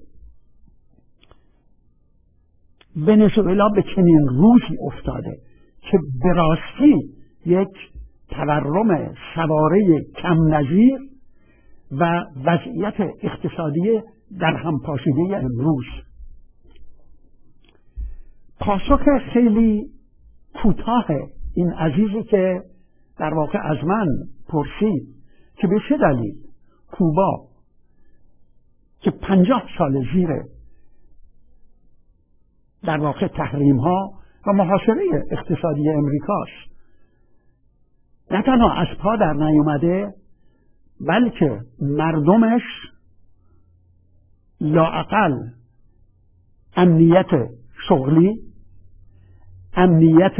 ونزوئلا به چنین روزی افتاده که به راستی یک تورم سواره کم نظیر و وضعیت اقتصادی در هم پاشیده امروز. پاسخ خیلی کوتاه این عزیزی که در واقع از من پرسید که به چه دلیل کوبا که پنجاه سال زیر در واقع تحریم ها و محاصره اقتصادی امریکاست نه تنها از پا در نیومده بلکه مردمش لااقل امنیت شغلی، امنیت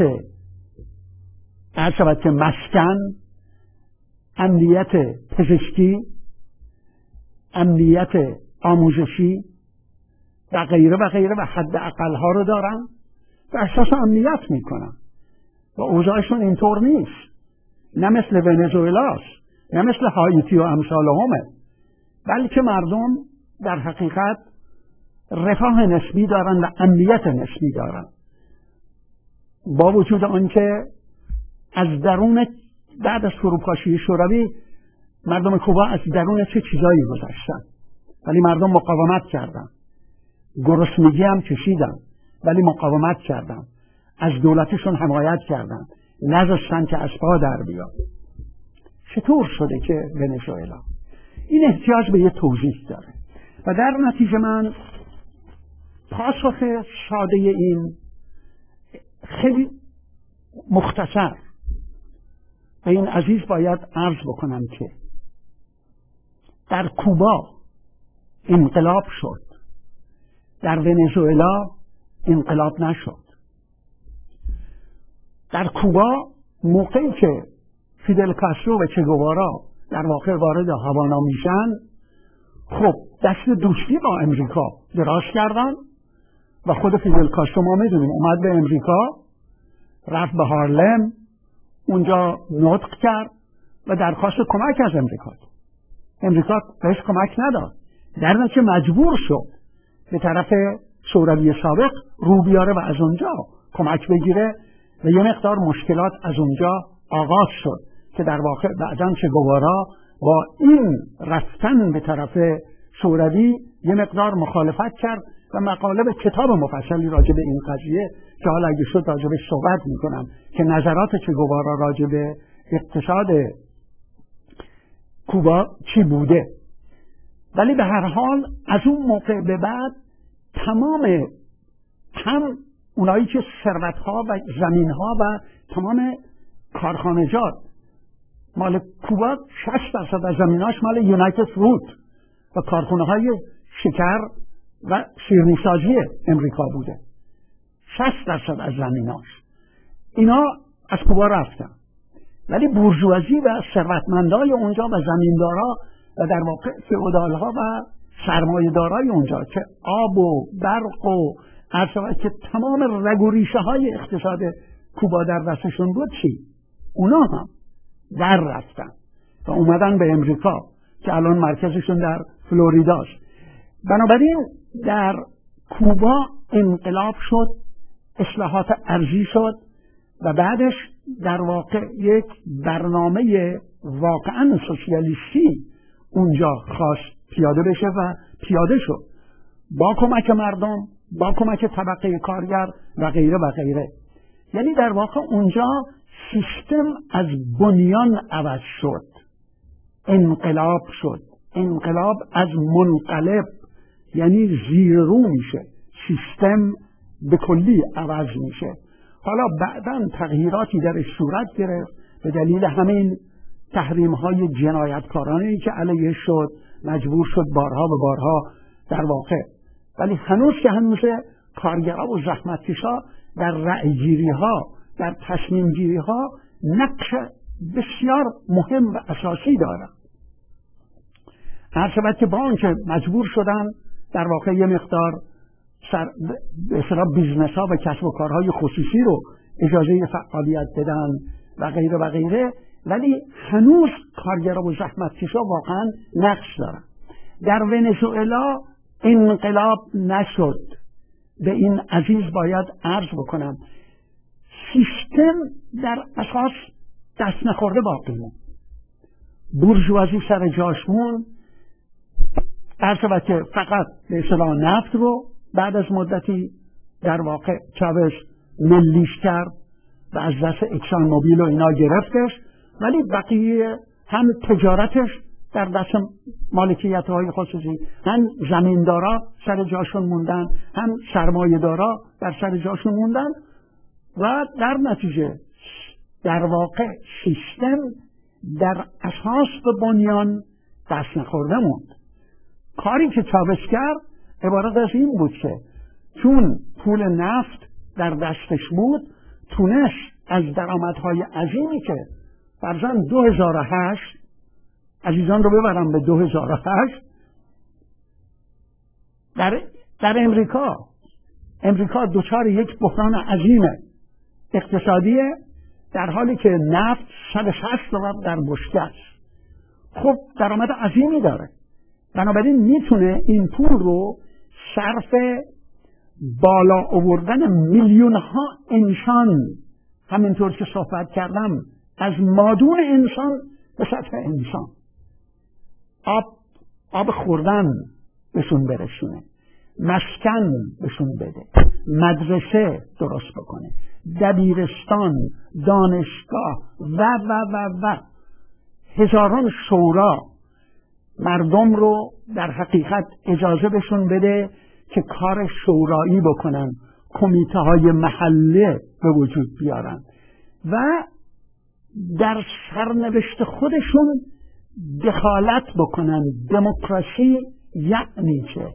عرض که مسکن، امنیت پزشکی، امنیت آموزشی و غیره و غیره و حد اقل ها رو دارن و احساس امنیت میکنن و اوضاعشون اینطور نیست، نه مثل ونزوئلاست، نه مثل هایتی و امثال همه، بلکه مردم در حقیقت رفاه نسبی دارن و امنیت نسبی دارن با وجود آنکه از درون بعد از فروپاشی شوروی مردم کوبا از درون چه چیزایی گذشتن ولی مردم مقاومت کردن، گرسنگی هم کشیدن ولی مقاومت کردن، از دولتشون حمایت کردن، نذاشتن که از پا در بیاد. چطور شده که ونزوئلا؟ این احتیاج به یه توضیح داره و در نتیجه من پاسخ ساده این خیلی مختصر به این عزیز باید عرض بکنم که در کوبا انقلاب شد، در ونزوئلا انقلاب نشد. در کوبا موقعی که فیدل کاسترو و چه گوارا در واقع وارد هاوانا میشن، خب دست دوستی با امریکا دراز کردن و خود فیدل کاسترو ما میدونیم اومد به امریکا، رفت به هارلم، اونجا نطق کرد و درخواست کمک از امریکا. امریکا بهش کمک نداد، در نتیجه مجبور شد به طرف شوروی سابق رو بیاره و از اونجا کمک بگیره و یه مقدار مشکلات از اونجا آغاز شد که در واقع بعداً چه گوارا با این رفتن به طرف شوروی یه مقدار مخالفت کرد و مقاله به کتاب مفصلی راجع به این قضیه که حالا اگه شد راجع به صحبت میکنم که نظرات چه گوارا راجع به اقتصاد کوبا چی بوده. ولی به هر حال از اون موقع به بعد تمام هم اونایی که ثروت‌ها و زمین‌ها و تمام کارخانجات مال کوبا شصت درصد از زمیناش مال یونایتد فروت و کارخانه‌های شکر و شیرینی‌سازی امریکا بوده. شصت درصد از زمیناش اینا از کوبا رفتن، ولی بورژوازی و ثروتمندای اونجا و زمیندارا و در واقع فئودال‌ها و سرمایه‌دارای اونجا که آب و برق و عرضه که تمام رگ و ریشه های اقتصاد کوبا در دستشون بود، چی؟ اونا هم در رفتن و اومدن به امریکا که الان مرکزشون در فلوریداست. بنابراین در کوبا انقلاب شد، اصلاحات ارضی شد و بعدش در واقع یک برنامه واقعا سوسیالیستی اونجا خواست پیاده بشه و پیاده شد با کمک مردم، با کمک طبقه کارگر و غیره و غیره. یعنی در واقع اونجا سیستم از بنیان عوض شد، انقلاب شد. انقلاب از منقلب یعنی زیر رو میشه، سیستم به کلی عوض میشه. حالا بعداً تغییراتی درش صورت گرفت به دلیل همین تحریم های جنایتکارانه‌ای که علیه شد، مجبور شد بارها و بارها در واقع. ولی هنوز که هنوز کارگرها و زحمتکشا در رأیگیری ها، در تصمیم گیری ها نقش بسیار مهم و اساسی دارد. هر شود که با آنکه مجبور شدن در واقع یه مقدار سر به اصطلاح بیزنس ها و کسب و کارهای خصوصی رو اجازه فعالیت بدن و غیره و غیره، ولی هنوز کارگرها و زحمتکشا واقعا نقش دارن. در ونزوئلا انقلاب نشد. به این عزیز باید عرض بکنم سیستم در اساس دست نخورده باقی موند. بورژوازی سر جاش موند. عرض شود که فقط به اصطلاح نفت رو بعد از مدتی در واقع چاوش ملیش کرد و از دست اکسان موبیل و اینا گرفتش، ولی بقیه هم تجارتش در دست مالکیت های خصوصی، هم زمیندارا سر جاشون موندن، هم سرمایه دارا در سر جاشون موندن و در نتیجه در واقع سیستم در اساس و بنیان دست نخورده موند. کاری که چاوش کرد عبارت از این بود که چون پول نفت در دستش بود تونست از درآمدهای عظیمی که فرضاً دو هزار و هشت عزیزان رو ببرم به دو هزار و هشت در, در امریکا امریکا دچار یک بحران عظیم اقتصادیه، در حالی که نفت صد و شصت دلار در بشکه است. خب درآمد عظیمی داره، بنابراین میتونه این پول رو صرف بالا آوردن میلیون ها انسان، همینطور که صحبت کردم از مادون انسان به سطح انسان، آب آب خوردن بهشون برسونه، مسکن بهشون بده، مدرسه درست بکنه، دبیرستان، دانشگاه و و و و هزاران شورا مردم رو در حقیقت اجازه بهشون بده که کار شورایی بکنن، کمیته های محله به وجود بیارن و در سرنوشت خودشون دخالت بکنن. دموکراسی یعنی چه؟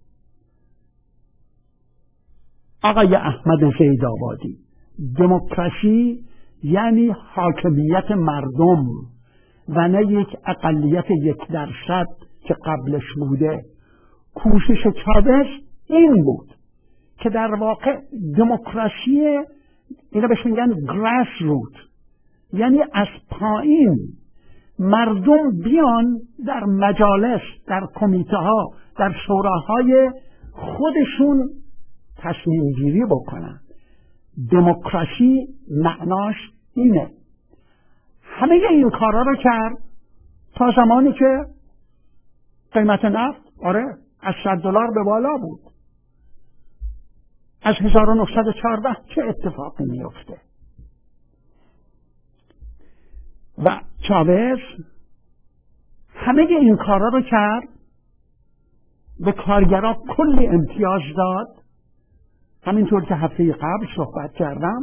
آقای احمد زیدآبادی، دموکراسی یعنی حاکمیت مردم و نه یک اقلیت یک درصد که قبلش بوده. کوشش چاوش این بود که در واقع دموکراسی اینا بهش میگن گراس روت، یعنی از پایین مردم بیان در مجالس، در کمیته ها، در شوراهای خودشون تصمیم گیری بکنن. دموکراسی معناش اینه. همه این کارا رو کرد تا زمانی که قیمت نفت آره از صد دلار به بالا بود. از هزار و نهصد و چهارده چه اتفاقی میفته؟ و چاوش همه این کارا رو کرد، به کارگرها کلی امتیاز داد، همینطور که هفته قبل صحبت کردم،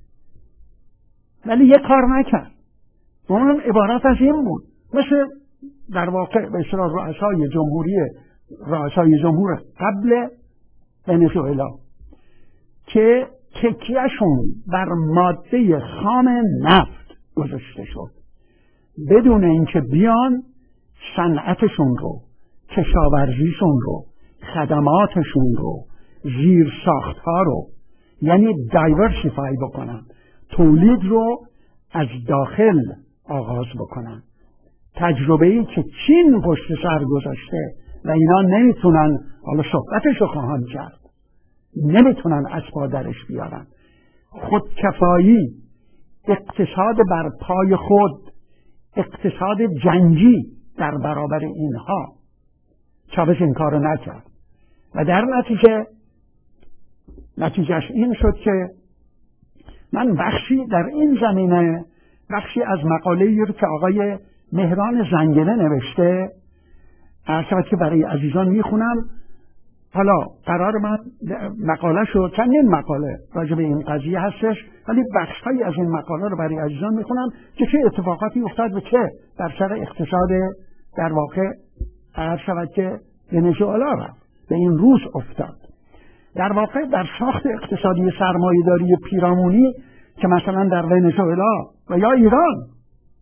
ولی یک کار نکرد. اون عبارت از این بود، مثل در واقع به اصطلاح رؤسای جمهوری رؤسای جمهور قبل ونزوئلا که تکیهشون بر ماده خام نفت گذاشته شد، بدون اینکه بیان صنعتشون رو، کشاورزیشون رو، خدماتشون رو، زیر ساختها رو، یعنی دایورسیفای بکنن، تولید رو از داخل آغاز بکنن. تجربه‌ای که چین پشت سر گذاشته و اینا نمیتونن، حالا صحبتشو خواهم کرد، نمیتونن از پا درش بیارن. خودکفایی، اقتصاد بر پای خود، اقتصاد جنگی در برابر اینها. چاوش این کارو نکرد و در نتیجه نتیجهش این شد که من بخشی در این زمینه، بخشی از مقاله‌ای رو که آقای مهران زنگله نوشته عرض که برای عزیزان میخونم. حالا قرار من مقاله شد، چندین مقاله راجع به این قضیه هستش، ولی بخش‌هایی از این مقاله رو برای عزیزان میخونم که چه اتفاقاتی افتاد و چه در سر اقتصاد در واقع عرض شود که ونزوئلا رفت به این روز افتاد. در واقع در ساخت اقتصادی سرمایه‌داری پیرامونی که مثلا در ونزوئلا و یا ایران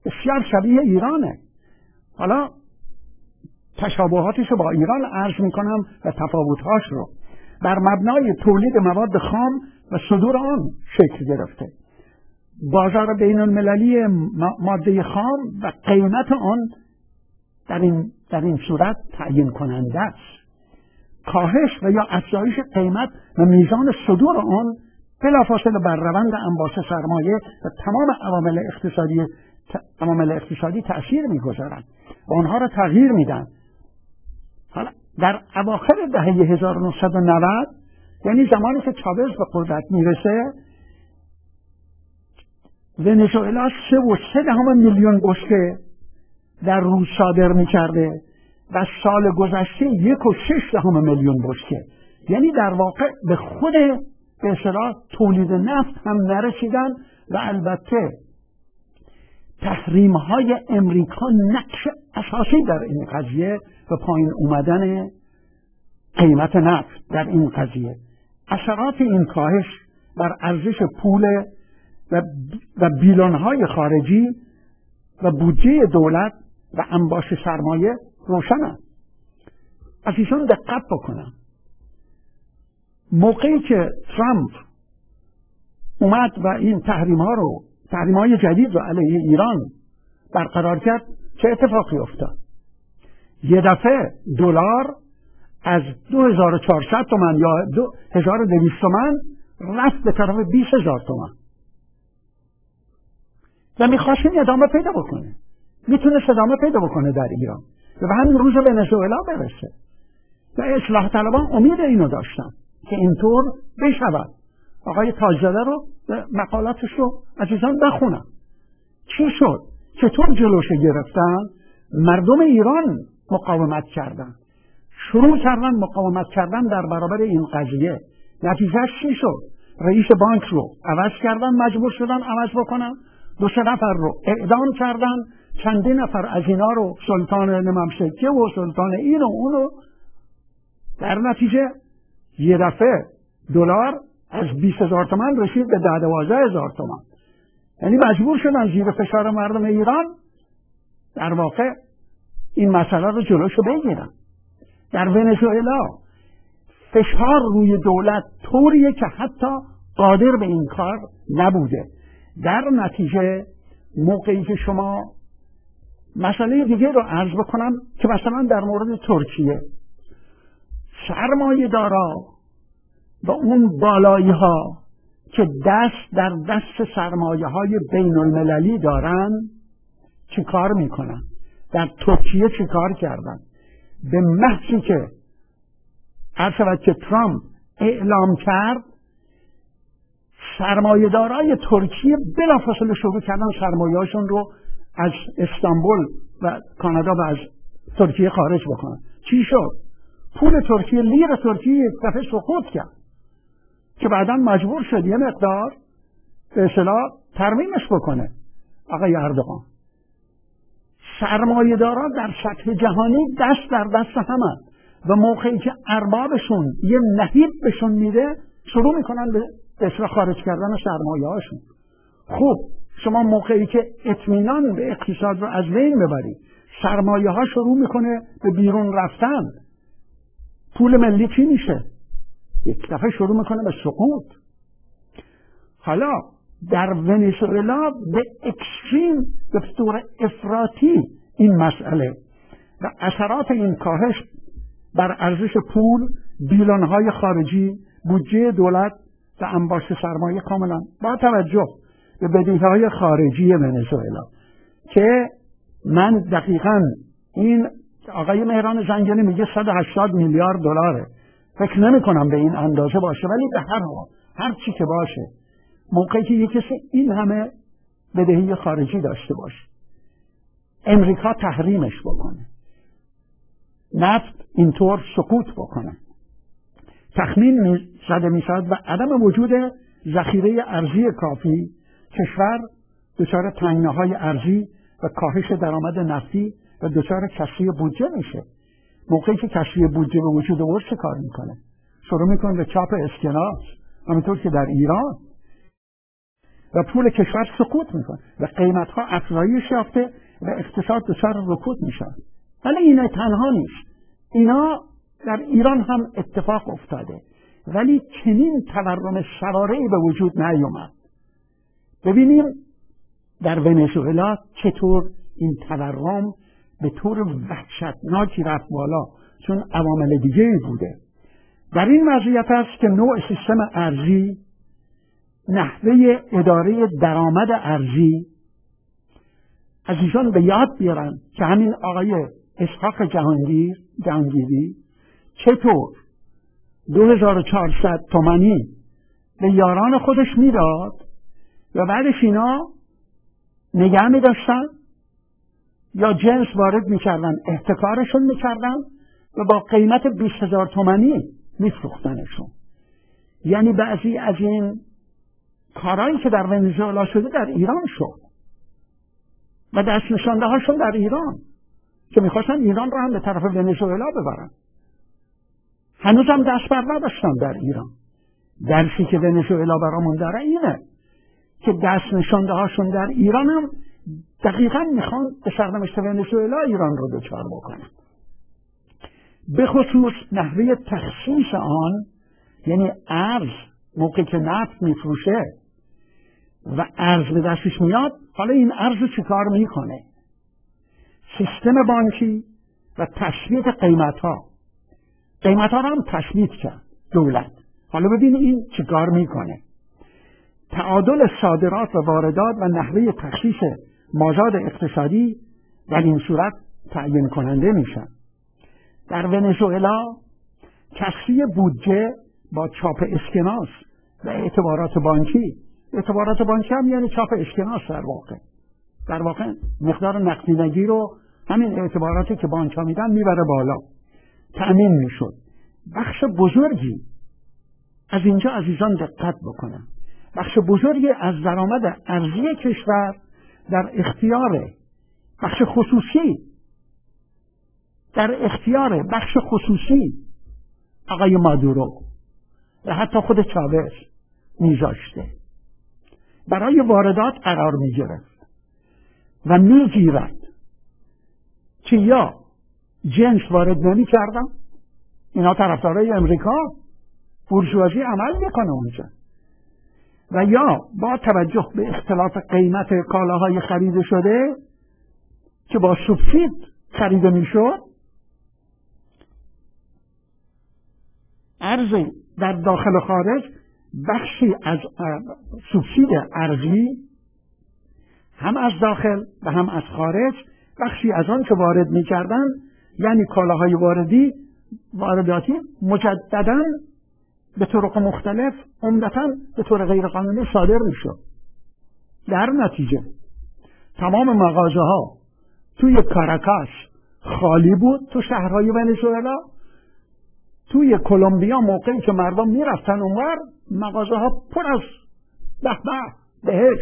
بسیار شبیه ایرانه. حالا تشابهاتش رو با ایران عرض میکنم و تفاوتهاش رو. بر مبنای تولید مواد خام و صدور آن شکل گرفته. بازار بین المللی ماده خام و قیمت آن در این, در این صورت تعیین کننده است. کاهش و یا افزایش قیمت و میزان صدور آن بلافاصله بر روند انباش سرمایه و تمام عوامل اقتصادی عوامل اقتصادی تأثیر میگذارند و آنها را تغییر میدن. حالا در اواخر دهه هزار و نهصد و نود، یعنی زمانی که چاوز به قدرت میرسه، ونزوئلا سه و سه دهم میلیون بشکه در روز صادر میکرده و سال گذشته یک و شش دهم میلیون بشکه. یعنی در واقع به خود به اصطلاح تولید نفت هم نرسیدن و البته تحریم های امریکا نقش اساسی در این قضیه و پایین اومدن قیمت نفت در این قضیه. اثرات این کاهش بر ارزش پول و, و بیلون های خارجی و بودجه دولت و انباش سرمایه روشن است. از ایشان دقت بکنم. موقعی که ترامپ اومد و این تحریم ها رو تحریم های جدید رو علیه ایران برقرار کرد، چه اتفاقی افتاد؟ یه دفعه دلار از دو هزار و چهارصد تومان یا دو هزار و دویست تومان رفت به طرف بیست هزار تومان و میخواست این ادامه پیدا بکنه. میتونه ادامه پیدا بکنه در ایران و به همین روز ونزوئلا برسه و اصلاح طلبان امید اینو داشتن که اینطور بشود. آقای تاج‌زاده رو مقالاتش رو عزیزان بخونم. چی شد؟ چطور جلوش گرفتن؟ مردم ایران مقاومت کردن، شروع کردن مقاومت کردن در برابر این قضیه. نتیجهش چی شد؟ رئیس بانک رو عوض کردن، مجبور شدن عوض بکنن. دو سه نفر رو اعدام کردن، چندین نفر از اینا رو سلطان نمامسکه و سلطان این و اون رو. در نتیجه یه دفعه دلار از بیست هزار تومان رسید به ده دوازده هزار تومان. یعنی مجبور شدن زیر فشار مردم ایران در واقع این مسئله رو جلوشو بگیرن. در ونزوئلا فشار روی دولت طوریه که حتی قادر به این کار نبوده. در نتیجه موقعی که شما مسئله دیگه رو عرض بکنم که مثلا در مورد ترکیه، سرمایه دارا و اون بالایی ها که دست در دست سرمایه های بین المللی دارن چی کار میکنن؟ در ترکیه چی کار کردن؟ به محضی که عرض شود که ترامپ اعلام کرد، سرمایه دارای ترکیه بلافاصله شروع کردن سرمایه هاشون رو از استانبول و کانادا و از ترکیه خارج بکنن. چی شد؟ پول ترکیه، لیر ترکیه یک دفعه سقوط کرد که بعدا مجبور شد یه مقدار به اصطلاح ترمیمش بکنه آقای اردوغان. سرمایه دارا در سطح جهانی دست در دست همه و موقعی که اربابشون یه نهیب بهشون میده شروع میکنن به اصطلاح خارج کردن سرمایه هاشون. خوب، شما موقعی که اطمینان به اقتصاد رو از بین ببرید، سرمایه ها شروع میکنه به بیرون رفتن، پول ملی چی میشه؟ یک دفعه شروع میکنه به سقوط. حالا در ونزوئلا به اکستریم، به طور افراطی این مسئله و اثرات این کاهش بر ارزش پول، بیلانهای خارجی، بودجه دولت و انباش سرمایه کاملا با توجه به بدهی‌های خارجی ونزوئلا که من دقیقاً این آقای مهران زنگنی میگه صد و هشتاد میلیارد دلاره. فکر نمی کنم به این اندازه باشه، ولی به هر حال هر چی که باشه، موقعی که یک کسی این همه بدهی خارجی داشته باشه، امریکا تحریمش بکنه، نفت اینطور سقوط بکنه، تخمین زده میشد و عدم وجود ذخیره ارزی کافی، کشور دچار تنگناهای ارزی و کاهش درآمد نفتی و دچار کسری بودجه میشه. موقعی که کسری بودجه به وجود آورد چه کار میکنه؟ شروع میکنه به چاپ اسکناس، همینطور که در ایران. و پول کشور سقوط میکنه و قیمت ها افزایش یافته و اقتصاد دچار رکود میشه. ولی اینا تنها نیست، اینا در ایران هم اتفاق افتاده، ولی چنین تورم شوارعی به وجود نیامد. ببینیم در ونزوئلا چطور این تورم به طور وحشتناکی رفت بالا، چون عوامل دیگه‌ای بوده. در این وضعیت است که نوع سیستم ارزی، نحوه اداره درآمد ارزی، از ایشان به یاد بیارن که همین آقای اسحاق جهانگیر جهانگیری چطور دو هزار و چهارصد تومانی به یاران خودش میداد و بعدش اینا نگه می‌داشتن یا جنس وارد میکردن، احتکارشون میکردن و با قیمت بیست هزار تومانی میفروختنشون. یعنی بعضی از این کارهایی که در ونزوئلا شده در ایران شد و دست نشانده هاشون در ایران که میخواستن ایران رو هم به طرف ونزوئلا ببرن. هنوز هم دست بر نداشتن در ایران. درسی که ونزوئلا برامون داره اینه که دست نشانده هاشون در ایران هم دقیقاً میخوان به سرنوشت ونزوئلا ایران رو دچار بکنن. به خصوص نحوه تخصیص آن، یعنی ارز موقعی که نفت میفروشه و ارز به دستش میاد، حالا این ارز رو چیکار میکنه؟ سیستم بانکی و تثبیت قیمت ها قیمت ها رو هم تثبیت کرد دولت. حالا ببینید این چیکار میکنه. تعادل صادرات و واردات و نحوه تخصیص مازاد اقتصادی در این صورت تعیین کننده میشن. در ونزوئلا کسری بودجه با چاپ اسکناس و اعتبارات بانکی، اعتبارات بانکی هم یعنی چاپ اسکناس در واقع در واقع مقدار نقدینگی رو همین اعتباراتی که بانک ها میدن میبره بالا، تأمین میشد. بخش بزرگی از اینجا عزیزان دقت بکنن، بخش بزرگی از درآمد ارزی کشور در اختیار بخش خصوصی در اختیار بخش خصوصی آقای مادورو و حتی خود چاوز میذاشته. برای واردات قرار میگرفت و میگیرد که یا جنس وارد نمی کردن، اینا طرفدارای امریکا، بورژوازی عمل میکنه اونجا، و یا با توجه به اختلاف قیمت کالاهای خریده شده که با سوبسید خریده میشد، ارز در داخل و خارج بخشی از سوبسید ارزی هم از داخل و هم از خارج، بخشی از آن که وارد میکردن یعنی کالاهای واردی وارداتی مجدداً به طرق مختلف عمدتاً به طور غیر قانونی صادر میشد. در نتیجه تمام مغازه ها توی کاراکاس خالی بود، تو شهرهای ونزوئلا. توی کلمبیا موقعی که مردم میرفتن اونور مغازه ها پر از به به بهش.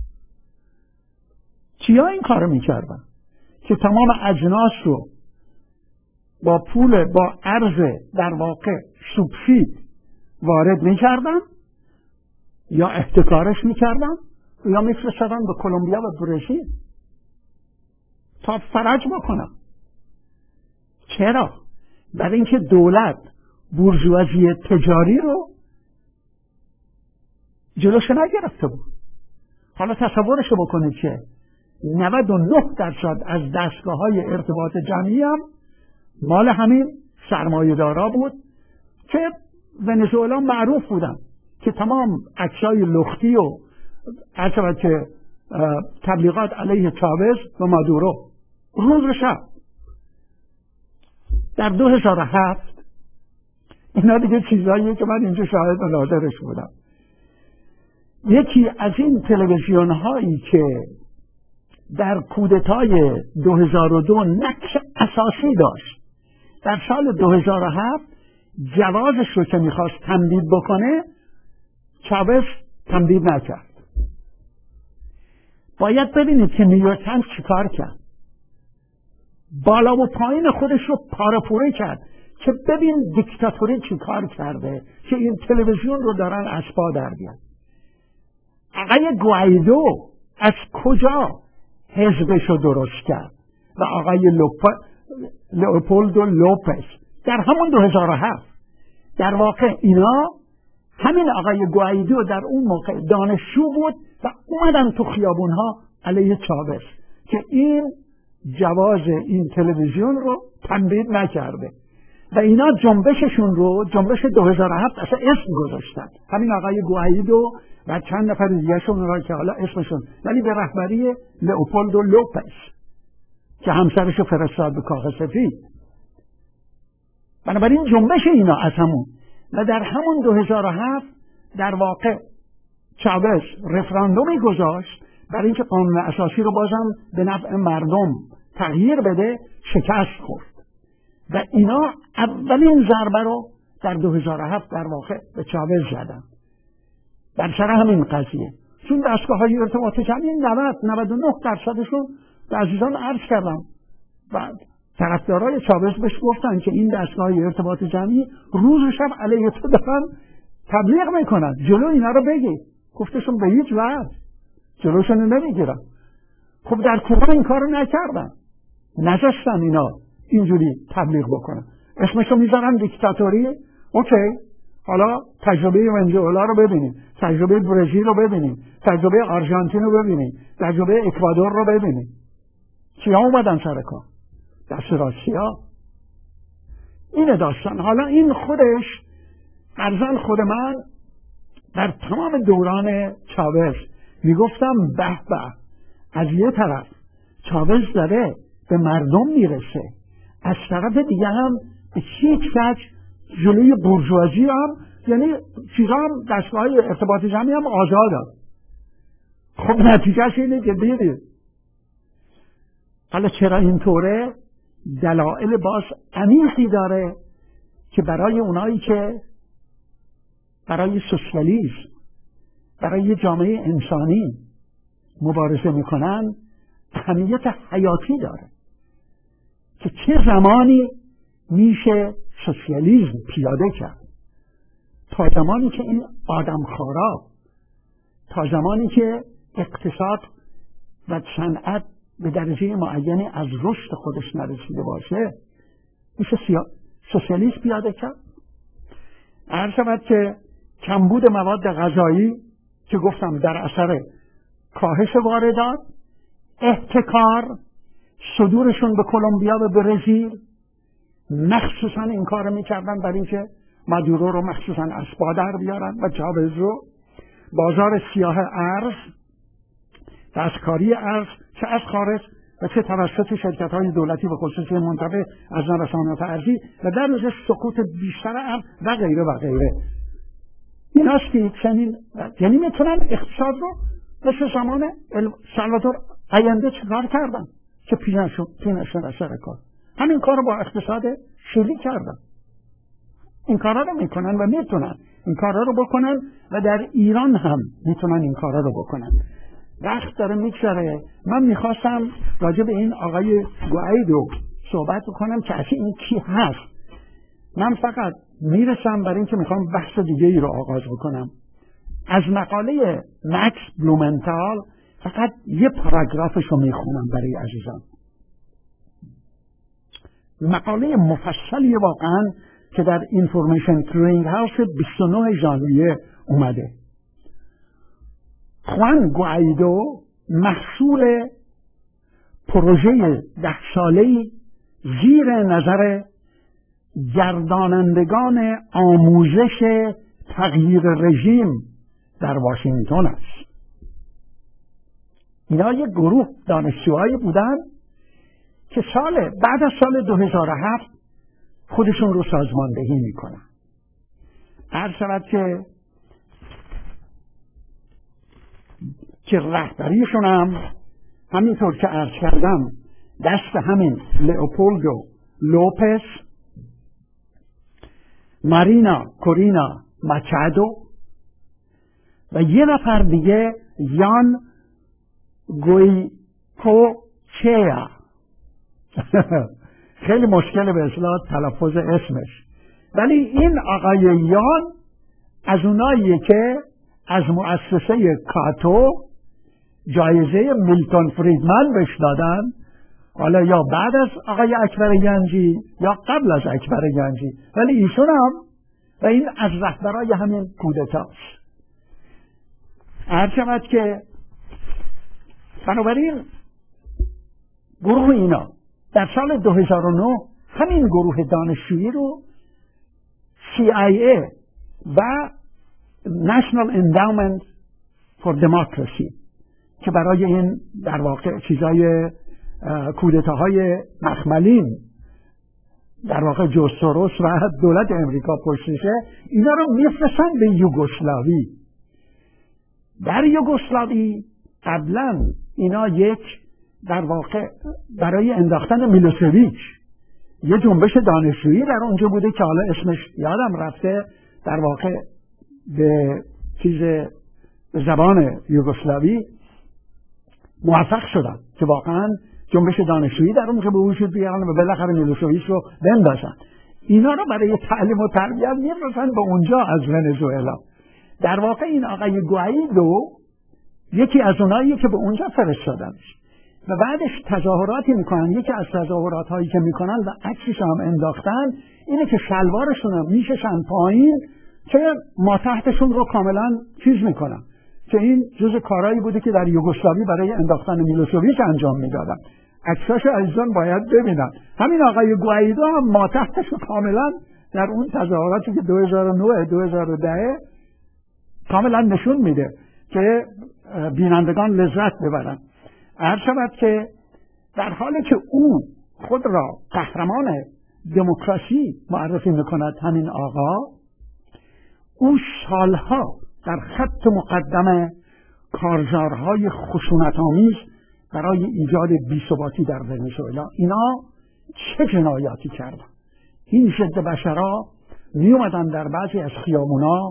چیا این کار میکردن؟ که تمام اجناس رو با پول با ارز در واقع سوبسید وارد میکردن یا احتکارش میکردن یا میفرستادن به کلمبیا و برزیل تا فرج بکنن. چرا؟ برای اینکه دولت بورژوازی تجاری رو جلوش نگرفته بود. حالا تصورش بکنید که نود و نه درصد از دستگاه‌های ارتباط جمعی هم مال همین سرمایه‌دارا بود که ونزوئلا معروف بودن که تمام عکسای لختی و عجبت که تبلیغات علیه چاوز و مادورو روز و شب. در دو هزار و هفت اینا دیگه چیزاییه که من اینجا شاهد و ناظرش بودم. یکی از این تلویزیون هایی که در کودتای دو هزار و دو نقش اساسی داشت، در سال دو هزار و هفت جوازش رو که میخواست تمدید بکنه چاوز تمدید نکرد. باید ببینید که نیویورک تایمز چیکار کرد. بالا و پایین خودش رو پاره‌پوره کرد که ببین دیکتاتوری چیکار کرده که این تلویزیون رو دارن از پا در بیان. آقای گوایدو از کجا حزبش رو درست کرد و آقای لئوپولدو لوپس در همون دو هزار و هفت. در واقع اینا همین آقای گوایدو در اون موقع دانشجو بود و اومدن تو خیابونها علیه چاوز که این جواز این تلویزیون رو تمدید نکرده و اینا جنبششون رو جنبش دو هزار و هفت اصلا اسم گذاشتن، همین آقای گوایدو و چند نفر دیگه‌شون رو که حالا اسمشون ولی به رهبری لئوپولدو لوپس که همسرشو فرستاد به کاخ سفید. بنابراین جنبش اینا از همون و در همون دو هزار و هفت در واقع چاوز رفراندومی گذاشت برای اینکه قانون اساسی رو بازم به نفع مردم تغییر بده، شکست خورد و اینا اولین ضربه رو در دو هزار و هفت در واقع به چاوز زدن در سر همین قضیه. چون دستگاه‌های ارتباط جمعی نود نود و نه درصدشون به عزیزان عرض کردم و طرفدارای چاوز بهش گفتن که این دستگاه‌های ارتباط جمعی روز و شب علیه تو دارن تبلیغ میکنن، جلو اینا رو بگی. گفتشون به هیچ وجه جلوشون رو نمیگیرن. خب در کوبا این کارو نکردن، نذاشتن اینا اینجوری تبلیغ بکنن، اسمشو میذارن دیکتاتوری. اوکی، حالا تجربه ونزوئلا رو ببینیم، تجربه برزیل رو ببینیم، تجربه آرژانتین رو ببینیم، تجربه اکوادور رو ببینیم. کیا اومدن سر کار؟ دست راستیا. اینه داستان. حالا این خودش ارزن خود من در تمام دوران چاوز میگفتم به به، از یه طرف چاوز داره به مردم میرسه، از طرف دیگه هم به هیچ وجه جلوی بورژوازی هم، یعنی چیزا هم دستگاه ارتباط جمعی هم آزاد هم. خب نتیجهش اینه که دیدید. حالا چرا اینطوره؟ دلایل باز عمیقی داره که برای اونایی که برای سوسیالیسم، برای جامعه انسانی مبارزه میکنن اهمیت حیاتی داره که چه زمانی میشه سوسیالیسم پیاده کرد. تا زمانی که این آدمخوارا، تا زمانی که اقتصاد و صنعت به درجه معینی از رشد خودش نرسیده باشه میشه سیا... سوسیالیسم پیاده کرد. عرض شود که کمبود مواد غذایی که گفتم در اثر کاهش واردات، احتکار، صدورشون به کلمبیا و برزیل، مخصوصا این کار میکردن برای اینکه مادورو رو مخصوصا از بادر بیارن و چاوز رو، بازار سیاه ارز، دستکاری ارز چه از خارج و چه توسط شرکت های دولتی و خصوصی منتفع از رسانه‌های ارزی و در روز سقوط بیشتر ارز و غیره و غیره. این هست که چنین، یعنی میتونن اقتصاد رو مثل زمان سالوادور آینده چکار کردن که پینشون پینشون از سر کار همین کار رو با اقتصاد شیلی کردن. این کارا رو میکنن و میتونن این کارا رو بکنن و در ایران هم میتونن این کارا رو بکنن. وقت داره میگذره. من میخواستم راجع به این آقای گوایدو صحبت بکنم که اصلا این کی هست. من فقط میرسم برای اینکه میخوام بحث دیگه ای رو آغاز بکنم. از مقاله مکس بلومنتال فقط یه پاراگرافش رو میخونم برای عزیزان. مقاله مفصلی واقعا که در اینفورمیشن کلینگ هاوس بیست و نه ژانویه اومده. خوان گوایدو محصول پروژه ده ساله‌ای زیر نظر گردانندگان آموزش تغییر رژیم در واشنگتن است. اینا یک گروه دانشجوهایی بودن که سال بعد از سال دو هزار و هفت خودشون رو سازماندهی میکنن. عرض شود که که رهبریشون هم همینطور که عرض کردم دست همین لئوپولدو لوپس، مارینا کورینا ماچادو و یه نفر دیگه یان گویکوچیا خیلی مشکل به اصطلاح تلفظ اسمش، ولی این آقای یان از اوناییه که از مؤسسه کاتو جایزه میلتون فریدمن بهش دادن، حالا یا بعد از آقای اکبر گنجی یا قبل از اکبر گنجی، ولی ایشون هم و این از رهبرای همین کودتاست. عرض شود که بنابراین گروه اینا در سال دو هزار و نه همین گروه دانشجویی رو سی آی ای و National Endowment for Democracy که برای این در واقع چیزای کودتاهای مخملین در واقع جورج سوروس و دولت امریکا پشتشه، اینا رو میفرستن به یوگسلاوی. در یوگسلاوی قبلا اینا یک در واقع برای انداختن میلوسویچ یه جنبش دانشجویی در اونجا بوده که حالا اسمش یادم رفته، در واقع به چیز به زبان یوگسلاوی موفق شدن که واقعا جنبش دانشجویی در اونجا به وجود بیارن و بالاخره میلوسویچ رو بندازن. اینا رو برای تعلیم و تربیت میفرستن به اونجا از ونزوئلا. در واقع این آقای گوایدو یکی از اوناییه که به اونجا فرستادنش و بعدش تظاهراتی میکنن. یکی از تظاهرات هایی که میکنن و عکسش هم انداختن اینه که شلوارشون هم میششن پایین که ما تحتشون رو کاملا چیز میکنن، که این جز کارهایی بوده که در یوگسلاوی برای انداختن میلوسویچ انجام میدادن. عکساش عزیزان باید ببینن. همین آقای گوایدو هم ما تحتش رو کاملا در اون تظاهراتی که دو هزار و نه دو هزار و ده کاملا نشون میده که بینندگان لذت ببرن. عرض شود که در حالی که او خود را قهرمان دموکراسی معرفی میکند، همین آقا، او سالها در خط مقدم کارزارهای خشونت‌آمیز برای ایجاد بی‌ثباتی در ونزوئلا. اینا چه جنایاتی کردن؟ این ضد بشرا می اومدن در بعضی از خیابونا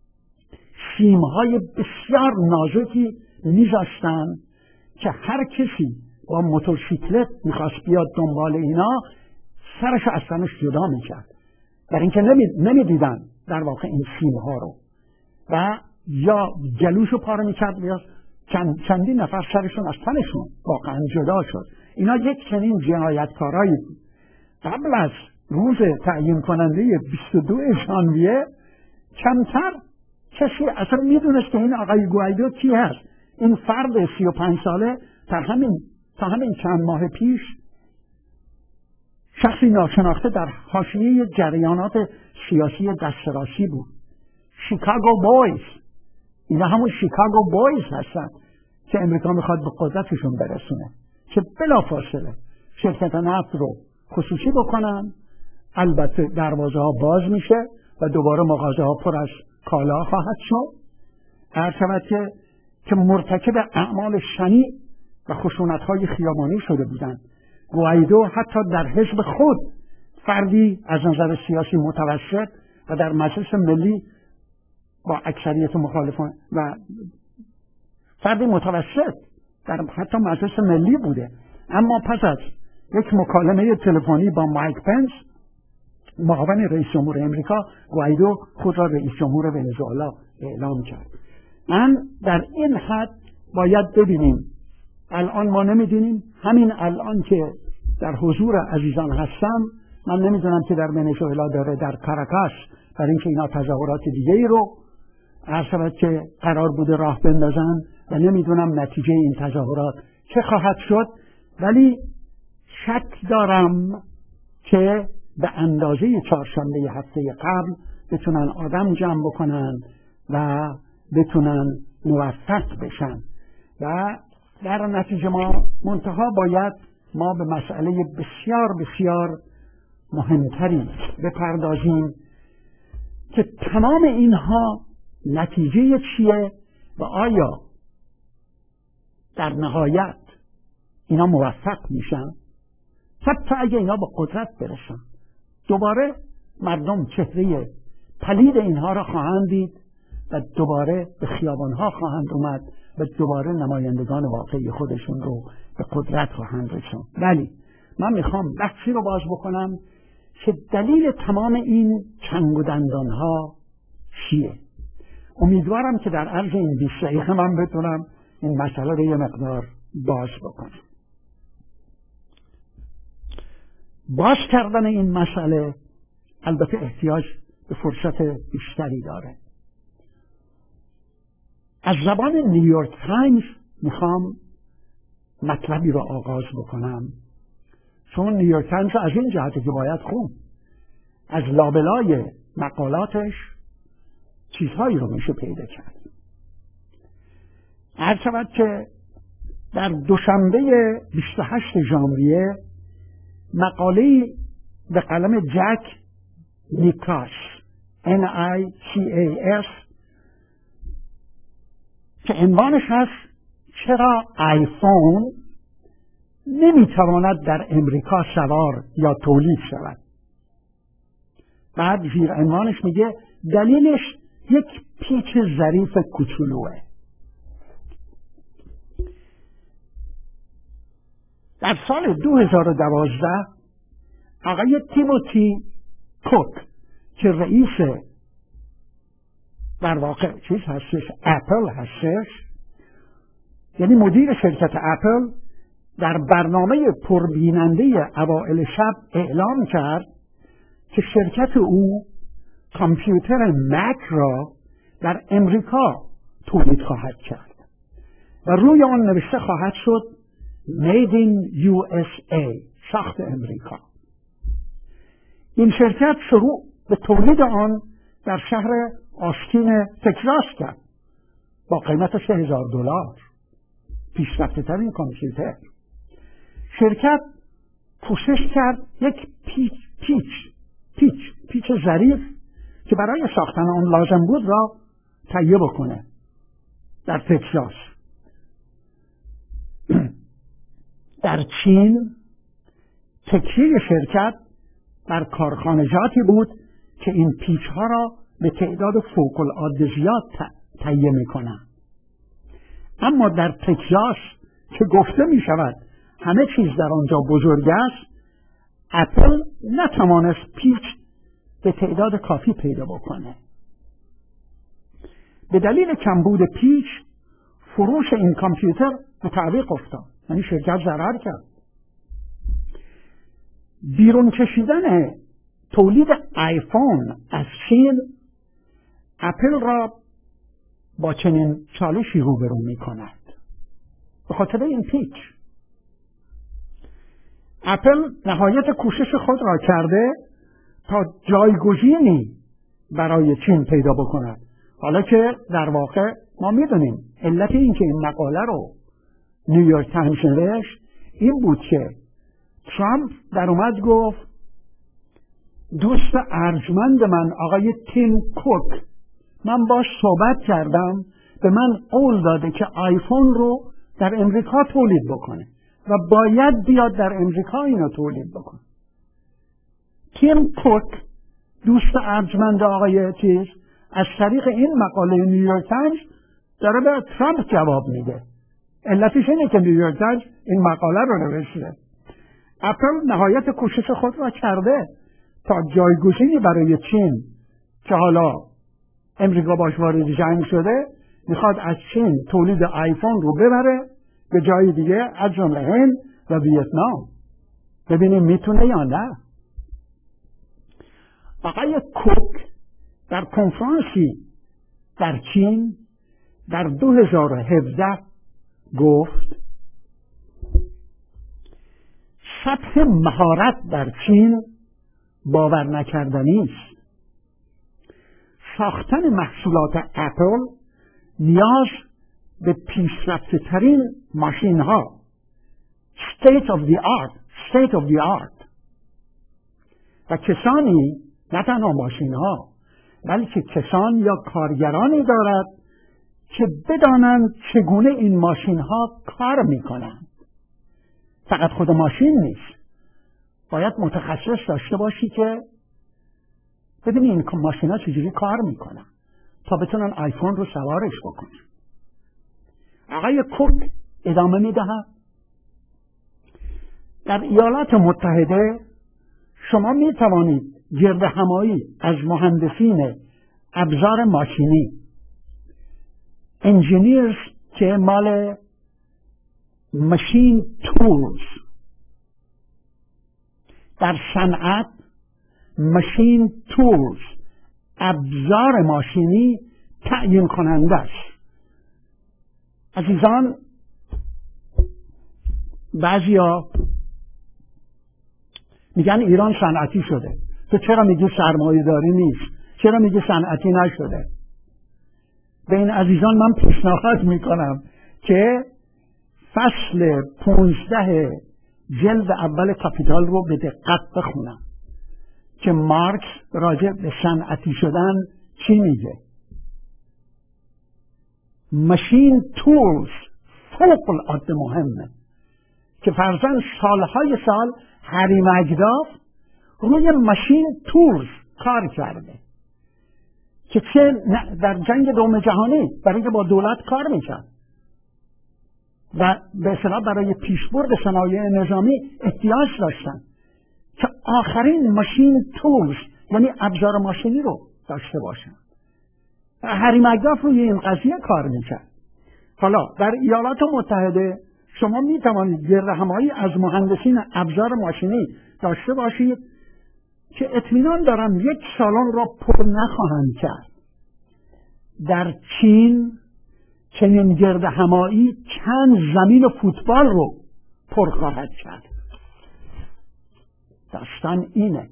سیمهای بسیار نازکی میذاشتن که هر کسی با موتورسیکلت میخواست بیاد دنبال اینا سرش از تنش جدا میکرد، در اینکه نمیدیدن در واقع این سیمها رو، و یا جلوشو پاره میکرد یا چند چندین نفر سرشون از تنشون واقعا جدا شد. اینا یک چنین جنایتکارایی بود. قبل از روز تعیین کننده بیست و دو ژانویه کمتر کسی اصلا میدونست که این آقای گوایدو کی هست. این فرد سی و پنج ساله تا همین تا همین چند ماه پیش شخصی ناشناخته در حاشیه جریانات سیاسی دسترسی بود. شیکاگو بویز، اینا همون شیکاگو بویز هستن که امریکا میخواد به قدرتشون برسونه، که بلافاصله شرکت نفت رو خصوصی بکنن. البته دروازه ها باز میشه و دوباره مغازه ها پر از کالا خواهد شد. عرض شود که که مرتکب اعمال شنیع و خشونت های خیابانی شده بودند. گوایدو حتی در حزب خود فردی از نظر سیاسی متوسط و در مجلس ملی با اکثریت مخالفان و فردی متوسط در حتی مجلس ملی بوده، اما پس از یک مکالمه تلفنی با مایک پنس معاون رئیس جمهور امریکا، گوایدو خود را رئیس جمهور ونزوئلا اعلام کرد. من در این حد باید ببینیم، الان ما نمیدونیم، همین الان که در حضور عزیزان هستم من نمیدونم که در ونزوئلا داره در کاراکاس برای اینکه اینا تظاهرات دیگه ای رو هر شود که قرار بوده راه بندازن و نمیدونم نتیجه این تظاهرات چه خواهد شد، ولی شک دارم که به اندازه چهارشنبه هفته قبل بتونن آدم جمع بکنن و بتونن موفق بشن. و در نتیجه ما منتها باید ما به مسئله بسیار بسیار مهمتری بپردازیم که تمام اینها نتیجه چیه و آیا در نهایت اینا موفق میشن. حتی اگه اینا به قدرت برسن دوباره مردم چهره پلید اینها را خواهند دید و دوباره به خیابانها خواهند اومد و دوباره نمایندگان واقعی خودشون رو به قدرت خواهند رسوند. ولی من میخوام بحثی رو باز بکنم که دلیل تمام این چنگ و دندانها چیه. امیدوارم که در عرض این بیست دقیقه من بتونم این مسئله رو یه مقدار باز بکنم. باز کردن این مسئله البته احتیاج به فرصت بیشتری داره. از زبان نیویورک تایمز میخوام مطلبی رو آغاز بکنم، چون نیویورک تایمز از این جهت که باید خون از لابلای مقالاتش چیزهایی رو میشه پیدا کرد. هر شود که در دوشنبه بیست و هشتم ژانویه مقاله‌ای به قلم جک نیکلاس N I C A S که عنوانش هست چرا آیفون نمیتواند در امریکا سوار یا تولید شود. بعد زیر عنوانش میگه دلیلش یک پیچ ظریف کوچولوئه. در سال دو هزار و دوازده آقای تیموتی کوک که رئیس در واقع چیز هستش اپل هستش، یعنی مدیر شرکت اپل، در برنامه پربیننده اوائل شب اعلام کرد که شرکت او کامپیوتر مک را در امریکا تولید خواهد کرد و روی آن نوشته خواهد شد Made in یو اس ای، ساخت امریکا. این شرکت شروع به تولید آن در شهر آستین تگزاس کرد با قیمت سه هزار دلار، پیشرفته ترین کامپیوتر. شرکت کوشش کرد یک پیچ پیچ پیچ پیچ ظریف که برای ساختن آن لازم بود را تهیه بکنه در تگزاس. در چین تکیه شرکت بر کارخانجاتی بود که این پیچ ها را به تعداد فوق العاده زیاد تهیه میکنند. اما در تگزاس که گفته می شود همه چیز در آنجا بزرگ است، اپل نتوانست پیچ به تعداد کافی پیدا بکنه. به دلیل کمبود پیچ فروش این کامپیوتر به تعویق افتاد، یعنی شرکت ضرر کرد. بیرون کشیدن تولید آیفون از چین اپل را با چنین چالشی روبرو می کند. به خاطر این پیچ اپل نهایت کوشش خود را کرده تا جایگزینی برای چین پیدا بکند. حالا که در واقع ما میدونیم علت این که این مقاله رو نیویورک تایمز نوشت این بود که ترامپ در اومد گفت دوست ارجمند من آقای تیم کوک، من باش صحبت کردم، به من قول داده که آیفون رو در امریکا تولید بکنه و باید بیاد در امریکا اینو تولید بکنه. تیم کوک دوست ارجمند آقای چیز از طریق این مقاله نیویورک تایمز داره به ترامپ جواب میده. علتش اینه که نیویورک تایمز این مقاله رو نوشته. اپل نهایت کوشش خود را کرده تا جایگزینی برای چین که حالا امریکا باش وارد جنگ شده میخواد از چین تولید آیفون رو ببره به جای دیگه از جمله هند و ویتنام. ببینیم میتونه یا نه. آقای کوک در کنفرانسی در چین در دو هزار و هفده گفت سطح مهارت در چین باور نکردنی است. ساختن محصولات اپل نیاز به پیشرفته ترین ماشین ها state of the art state of the art و کسانی، نه تنها ماشین ها بلکه کسان یا کارگرانی دارد که بدانند چگونه این ماشین ها کار میکنند. فقط خود ماشین نیست، باید متخصص داشته باشی که ببینی این ماشین ها چجوری کار میکنن تا بتونن آیفون رو سوارش بکنن. آقای کوک ادامه میدهد در ایالات متحده شما میتوانید گرد همایی از مهندسین ابزار ماشینی انجینیرز که مال ماشین تولز، در صنعت ماشین تولز ابزار ماشینی تعیین کننده است. عزیزان، بعضیا میگن ایران صنعتی شده، تو چرا میگی سرمایه داری نیست؟ چرا میگی صنعتی نشده؟ به این عزیزان من پیشنهاد میکنم که فصل پونزده جلد اول کاپیتال رو به دقت بخونم که مارکس راجع به صنعتی شدن چی میگه. ماشین تولز فوق العاده مهمه که فرضاً سالهای سال هری مکداف روی ماشین تولز کار کرده که چه در جنگ دوم جهانی برای اینکه با دولت کار میکرد و به اصطلاح برای پیشبرد صنایع نظامی احتیاج داشتن که آخرین ماشین تولز یعنی ابزار ماشینی رو داشته باشن. هری مکداف روی این قضیه کار میکرد. حالا در ایالات متحده شما میتوانید گردهمایی از مهندسین ابزار ماشینی داشته باشید که اطمینان دارم یک سالن را پر نخواهند کرد. در چین چنین گردهمایی چند زمین فوتبال رو پر خواهد کرد. داستان اینه.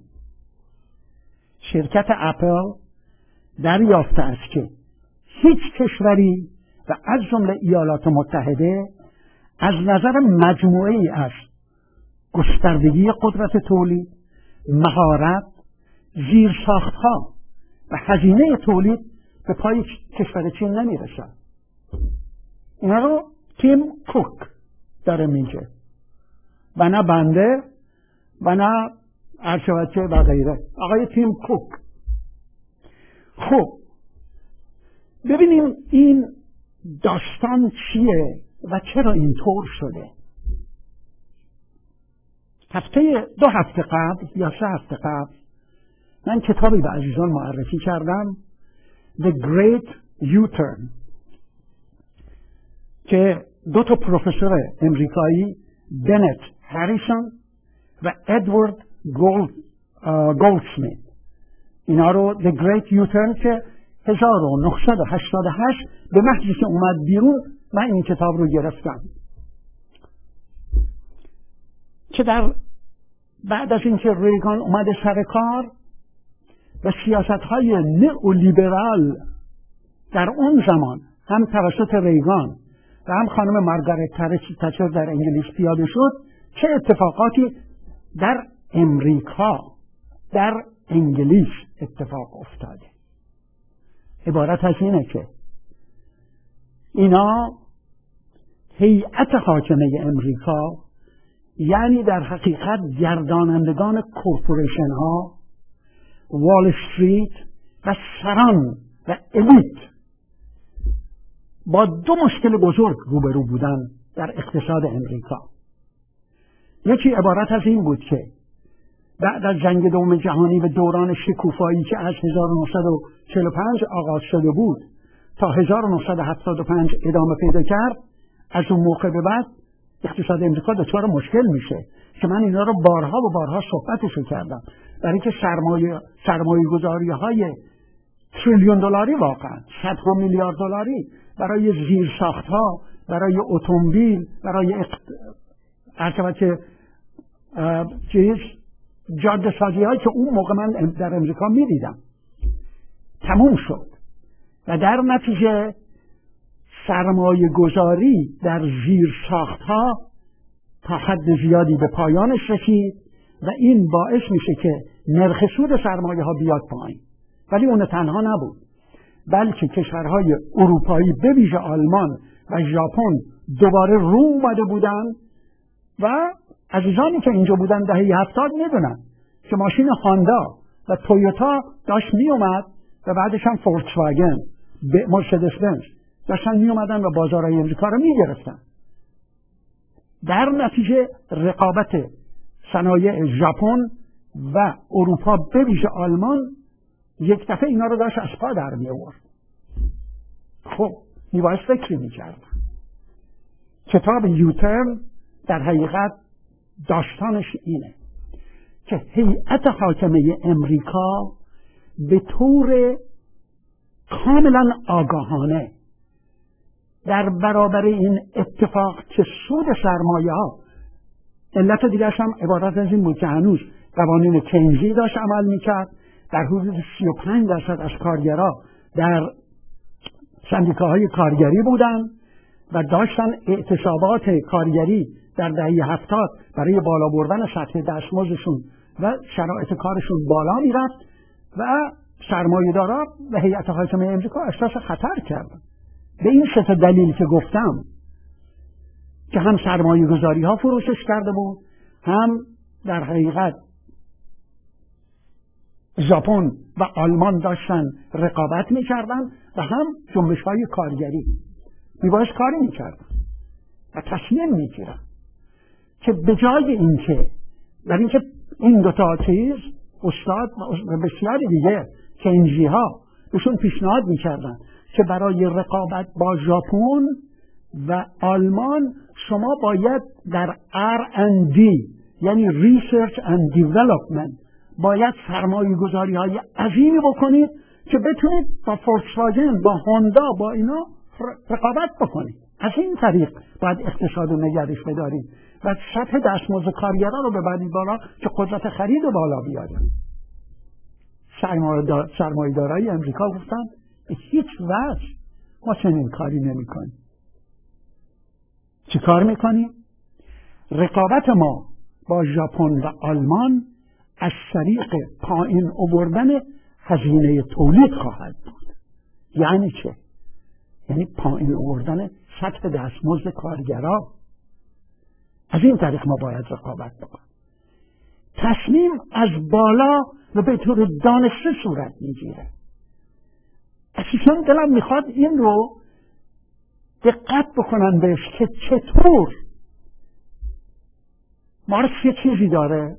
شرکت اپل دریافته است که هیچ کشوری و از جمله ایالات متحده از نظر مجموعه‌ای از گستردگی قدرت تولید، مهارت، زیرساخت‌ها و هزینه تولید به پای کشور چین نمیرسد. اینا رو تیم کوک داره میگه و نه بنده و نه ارشوچه و غیره. آقای تیم کوک. خب ببینیم این داستان چیه و چرا اینطور شده. هفته دو هفته قبل یا سه هفته قبل من کتابی به عزیزان معرفی کردم The Great U-Turn که دو تا پروفسور امریکایی بنت هریسون و ادوارد گولدسمیت اینا رو The Great U-Turn که هزار و نهصد و هشتاد و هشت به محضی که اومد بیرون من این کتاب رو گرفتم که در بعد از اینکه ریگان اومده سر کار و سیاست‌های نئولیبرال در اون زمان هم توسط ریگان و هم خانم مارگارت تچر در انگلیس پیاده شد، چه اتفاقاتی در امریکا در انگلیس اتفاق افتاده. عبارت از اینه که اینا هیئت حاکمه امریکا، یعنی در حقیقت گردانندگان کورپوریشن ها، وال استریت و سران و الیت، با دو مشکل بزرگ روبرو بودن در اقتصاد امریکا. یکی عبارت از این بود که بعد از جنگ دوم جهانی و دوران شکوفایی که از هزار و نهصد و چهل و پنج آغاز شده بود تا هزار و نهصد و هفتاد و پنج ادامه پیدا کرد، از اون موقع به بعد اقتصاد امریکا دچار مشکل میشه که من اینا رو بارها و بارها صحبتشو کردم، برای که سرمایه سرمایه گذاری های تریلیون دلاری، واقعا صدها میلیارد دلاری برای زیرساخت ها، برای اتومبیل، برای اقت... که چیز جاده سازی هایی که اون موقع من در امریکا میدیدم تموم شد و در نتیجه سرمایه گذاری در زیر ساخت ها تا حد زیادی به پایانش رسید و این باعث میشه که نرخ سود سرمایه ها بیاد پایین. ولی اون تنها نبود، بلکه کشورهای اروپایی به ویژه آلمان و ژاپن دوباره رو اومده بودن و عزیزانی که اینجا بودن دهه هفتاد میدونن که ماشین هاندا و تویوتا داشت می اومد و بعدش هم فولکس واگن، مرسدس بنز داشتن می اومدن و بازارهای امریکا رو می گرفتن. در نتیجه رقابت صنایع ژاپن و اروپا به ویژه آلمان یک دفعه اینا رو داشت از پا در می آورد. خب میبایست فکری میکردن. کتاب یوترن در حقیقت داستانش اینه که هیئت حاکمه امریکا به طور کاملا آگاهانه در برابر این اتفاق که سود سرمایه ها، علت دیگرش هم عبارت از این بود که هنوز قوانین کینزی داشت عمل میکرد. در حدود سی و پنج درصد از کارگرها در سندیکاهای کارگری بودن و داشتن اعتصابات کارگری در دهه هفتاد برای بالا بردن سطح دستمزدشون و شرایط کارشون بالا میرفت و سرمایه‌دارا و هیئت حاکمه امریکا احساس خطر کردن. به این سه تا دلیل که گفتم که هم سرمایه گذاری ها فروشش کرده بود، هم در حقیقت ژاپن و آلمان داشتن رقابت میکردن و هم جنبش های کارگری میبایست کاری میکردن و تصمیم میگیرن که به جای اینکه در اینکه این دوتا چیز استاد و بسیاری دیگه کینزی ها بهشون پیشنهاد میکردن که برای رقابت با ژاپن و آلمان شما باید در آر اند دی یعنی Research and Development باید سرمایه گذاری های عظیمی بکنید که بتونید با فولکسواگن، با هوندا، با اینا رقابت بکنید. از این طریق باید اقتصاد رو نگرش بدارید و سطح دستمزد کارگرها رو ببرید بالا که قدرت خرید رو بالا بیارید. سرمایه دارای امریکا گفتن به هیچ وجه ما چنین کاری نمی کنیم. چی کار میکنیم؟ رقابت ما با ژاپن و آلمان از طریق پایین آوردن هزینه تولید خواهد بود. یعنی چه؟ یعنی پایین آوردن سطح دستمزد کارگرها. از این طریق ما باید رقابت بکنیم. تصمیم از بالا و به طور دانسته صورت میگیره. اصلا دلم میخواد این رو دقت بکنن بهش که چطور مارکس یه چیزی داره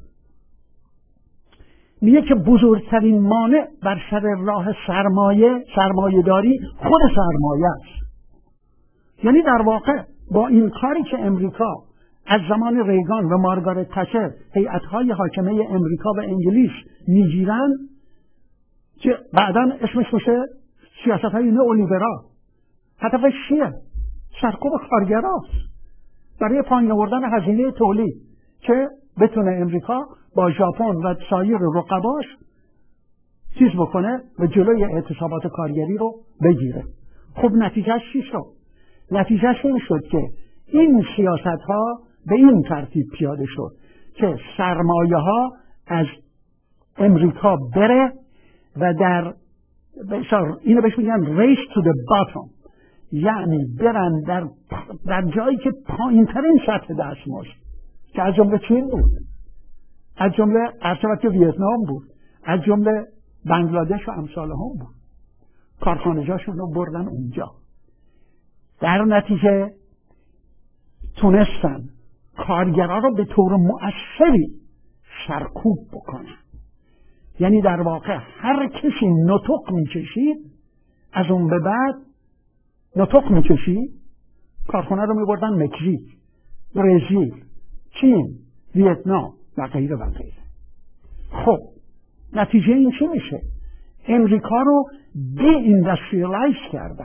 میگه که بزرگترین مانع بر سر راه سرمایه سرمایه داری خود سرمایه است. یعنی در واقع با این کاری که امریکا از زمان ریگان و مارگارت تچر هیئت‌های حاکمه امریکا و انگلیس میگیرن که بعداً اسمش میشه سیاست‌های نئولیبرال، هدفش چیه؟ سرکوب کارگراست برای پایین آوردن هزینه تولید که بتونه امریکا با ژاپن و سایر رقباش چیز بکنه و جلوی اعتصابات کارگری رو بگیره. خب نتیجهش چی شد؟ نتیجهش این شد که این سیاست‌ها به این ترتیب پیاده شد که سرمایه ها از امریکا بره و در اینو بهش میگن race to the bottom، یعنی برن در, در جایی که پایین ترین سطح دستمزد که از جمله چین بود، از جمله ارتباط ویتنام بود، از جمله بنگلادش و امثال هم بود. کارخانجاشون رو بردن اونجا. در نتیجه تونستن کارگرها رو به طور مؤثری سرکوب بکنن. یعنی در واقع هر کسی نطق میکشید، از اون به بعد نطق میکشید، کارخانه رو میبردن مکزیک، برزیل، چین، ویتنام و غیره و غیره. خب نتیجه این چی میشه؟ امریکا رو دی اینداستریالایز کردن.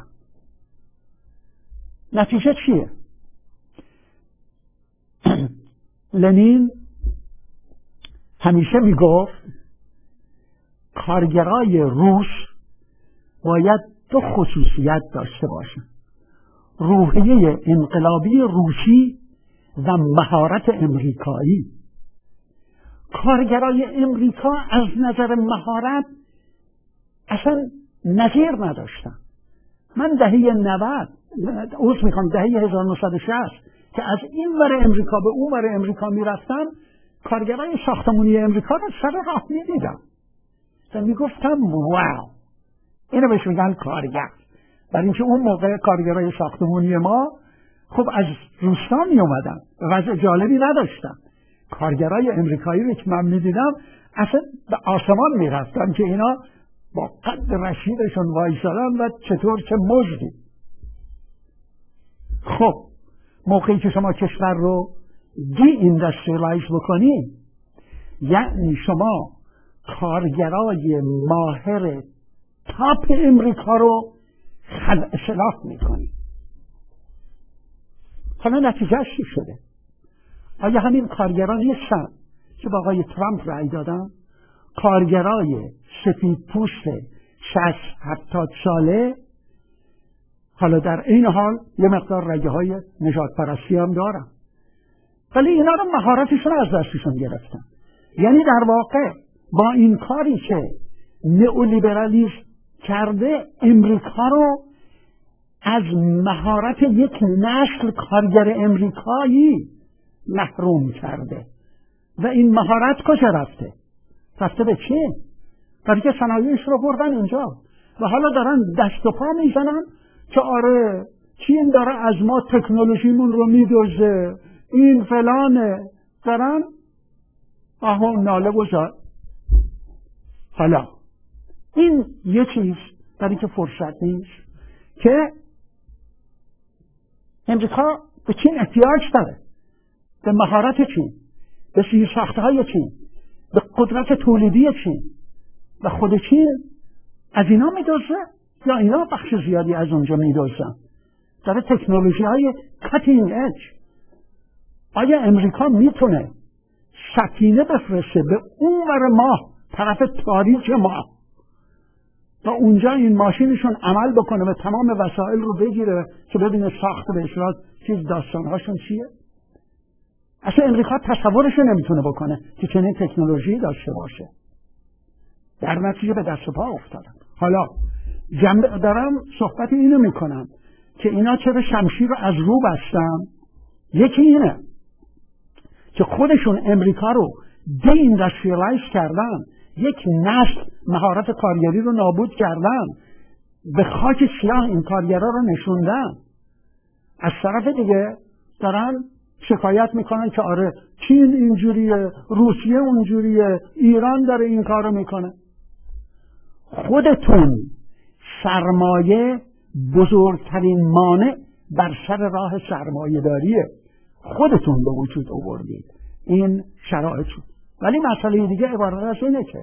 نتیجه چیه؟ لنین همیشه میگفت کارگرای روس باید دو خصوصیت داشته باشن: روحیه انقلابی روسی و مهارت امریکایی. کارگرای امریکا از نظر مهارت اصلا نظیر نداشتن. من دهه نود عوض میخوام دهه هزار و نهصد و شصت که از این ور امریکا به اون ور امریکا میرفتم، کارگرای ساختمانی امریکا رو سر راه میدیدم و میگفتم واو، اینو بهش میگن کارگر. برای اینکه اون موقع کارگرای ساختمانی ما خب از روستا می اومدن و وضع جالبی نداشتن. کارگرای امریکایی رو که من میدیدم اصلا به آسمان میرفتن که اینا با قد رشیدشون وایسادن و چطور چه مجدی. خب موقعی که شما کشور رو دی اینداستریالایز بکنی، یعنی شما کارگرای ماهر تاپ امریکا رو خلع سلاح میکنی. حالا نتیجهش چی شده؟ آیا همین کارگران نیستن که با آقای ترامپ رأی دادن؟ کارگرای سفید پوست شصت هفتاد ساله حالا در این حال یه مقدار رگه های نژاد پرستی هم دارن، ولی اینا رو مهارتشون از دستشون گرفتن. یعنی در واقع با این کاری که نئولیبرالیسم کرده، امریکا رو از مهارت یک نسل کارگر امریکایی محروم کرده. و این مهارت کجا رفته؟ رفته به چین، برای که صنایعش رو بردن اونجا و حالا دارن دست و پا میزنن که آره چین داره از ما تکنولوژیمون رو میدوزه، این فلانه، دارن آها ناله گذار. حالا این یه چیز برای که فرصت نیست که امریکا به چین احتیاج داره، به مهارت چین، به زیرساخت‌های های چین، به قدرت تولیدی چین. و خود چین از اینا میدوزه یا اینا بخش زیادی از اونجا میدوزن؟ داره تکنولوژی های کاتینگ اج. آیا امریکا میتونه سفینه بفرسته به اونور ماه، طرف تاریک ماه، و اونجا این ماشینشون عمل بکنه و تمام وسایل رو بگیره که ببینه ساخت به اصطلاح چیز داستانهاشون چیه؟ اصلا امریکا تصورش نمیتونه بکنه که چنین تکنولوژی داشته باشه. در نتیجه به دست و پا افتادن. حالا جنبه دارم صحبت اینو میکنم که اینا چرا شمشیر رو از رو بستن. یکی اینه که خودشون امریکا رو دی اینداستریالایز کردن، یک نسل مهارت کارگری رو نابود کردن، به خاک سیاه این کارگرا رو نشوندن. از طرف دیگه دارن شکایت میکنن که آره چین اینجوریه، روسیه اونجوریه، ایران داره این کار رو میکنه. خودتون سرمایه بزرگترین مانع بر سر راه سرمایه داریه، خودتون به وجود آوردید این شرایط شد. ولی مسئله دیگه عبارت از اینه که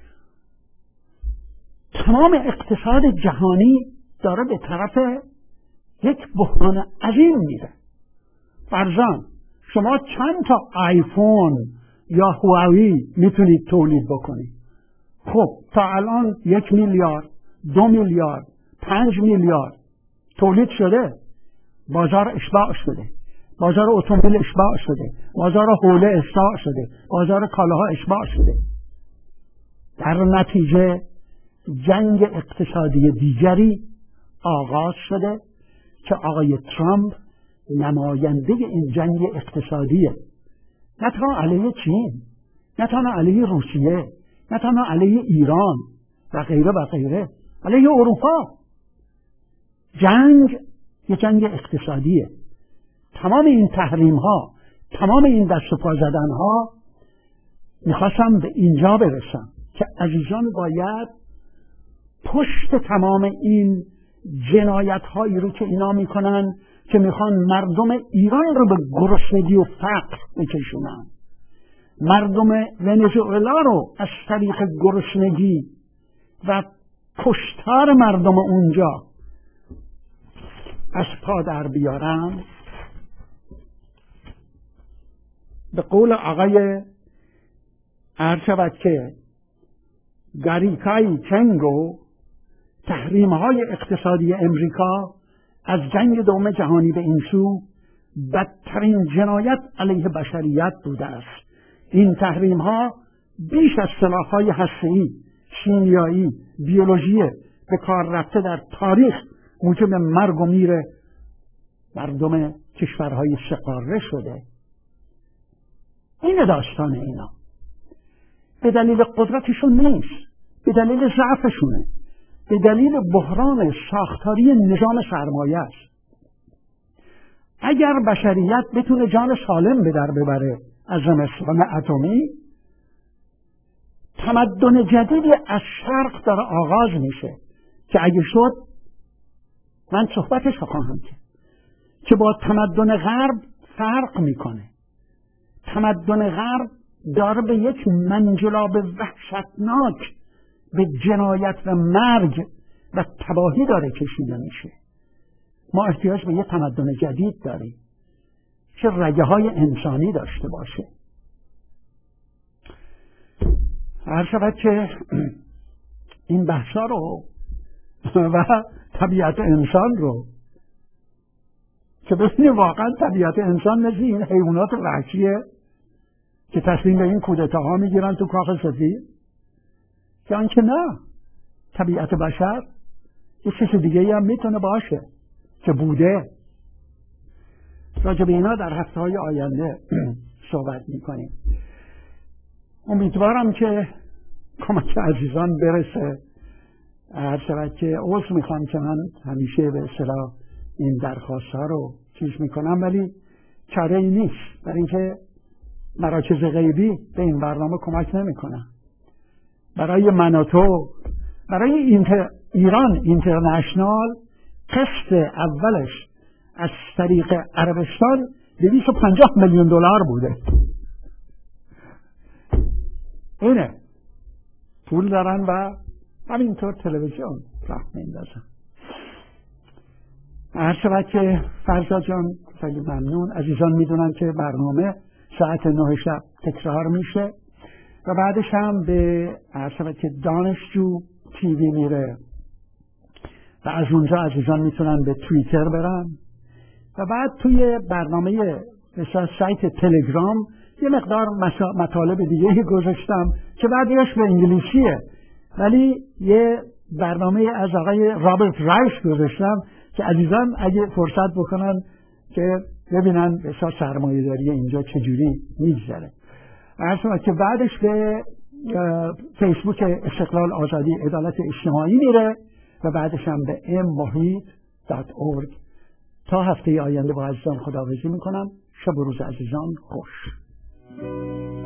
تمام اقتصاد جهانی داره به طرف یک بحران عظیم میره. فرضاً شما چند تا آیفون یا هواوی میتونید تولید بکنید؟ خب تا الان یک میلیارد، دو میلیارد، پنج میلیارد تولید شده، بازار اشباع شده، بازار اتومبیل اشباع شده، بازار حوله اشباع شده، بازار کالاها اشباع شده. در نتیجه جنگ اقتصادی دیگری آغاز شده که آقای ترامپ نماینده این جنگ اقتصادیه، نه تنها علیه چین، نه تنها علیه روسیه، نه تنها علیه ایران و غیره و غیره، علیه اروپا. جنگ یه جنگ اقتصادیه. تمام این تحریم ها، تمام این دست و پا زدن ها، میخواستم به اینجا برسم که عزیزان باید پشت تمام این جنایت هایی رو که اینا میکنن که میخوان مردم ایران رو به گرسنگی و فقر بکشونن، مردم ونزوئلا رو از طریق گرسنگی و کشتار مردم اونجا از پا در بیارن. به قول آقای عرض شود که گاریکای چنگو، تحریم‌های اقتصادی امریکا از جنگ دوم جهانی به این سو بدترین جنایت علیه بشریت بوده است. این تحریم‌ها بیش از سلاح‌های هسته‌ای، شیمیایی، بیولوژی به کار رفته در تاریخ موجب مرگ و میر مردم کشورهای سه‌قاره شده. این داستان اینا به دلیل قدرتشون نیست، به دلیل ضعفشونه، به دلیل بحران ساختاری نظام سرمایه است. اگر بشریت بتونه جان سالم به در ببره از زمستان اتمی، تمدن جدیدی از شرق داره آغاز میشه که اگه شد من صحبتش خواهم کرد که با تمدن غرب فرق میکنه. تمدن غرب داره به یک منجلاب وحشتناک به جنایت و مرگ و تباهی داره کشیده میشه. ما احتیاج به یک تمدن جدید داریم که رگه های انسانی داشته باشه. هر شود که این بحثا رو و طبیعت انسان رو که ببینید واقعا طبیعت انسان مثل این حیوانات وحشیه که تصمیم به این کودتاها میگیرن تو کاخ سفید، که آنکه نه، طبیعت بشر یه چیز دیگه هم میتونه باشه که بوده. راجع به اینا در هفته‌های آینده صحبت میکنیم. امیدوارم که کمک عزیزان برسه. هر شود که عذر میخوام که من همیشه به اصطلاح این درخواست ها رو چیز میکنم، ولی چاره ای نیست، برای اینکه مراکز غیبی به این برنامه کمک نمیکنن. برای من و تو، برای اینتر... ایران اینترنشنال قسط اولش از طریق عربستان دویست و پنجاه میلیون دلار بوده. اینه پول دارن و همینطور تلویزیون راه میندازن. هر شود که فرزاد جان خیلی ممنون. عزیزان میدونن که برنامه ساعت نه شب تکرار میشه و بعدش هم به هر شود که دانشجو تیوی میره و از اونجا عزیزان میتونن به توییتر برن و بعد توی برنامه مثلا سایت تلگرام یه مقدار مطالب دیگه گذاشتم که بعدش به انگلیسیه، ولی یه برنامه از آقای رابرت رایس گذاشتم که عزیزان اگه فرصت بکنن که ببینن بسیار سرمایه‌داری اینجا چجوری میگذره. اصلا که بعدش به فیسبوک استقلال آزادی عدالت اجتماعی میره و بعدش هم به ام محیط دات اورگ. تا هفته آینده با عزیزان خداحافظی میکنم. شب و روز عزیزان خوش.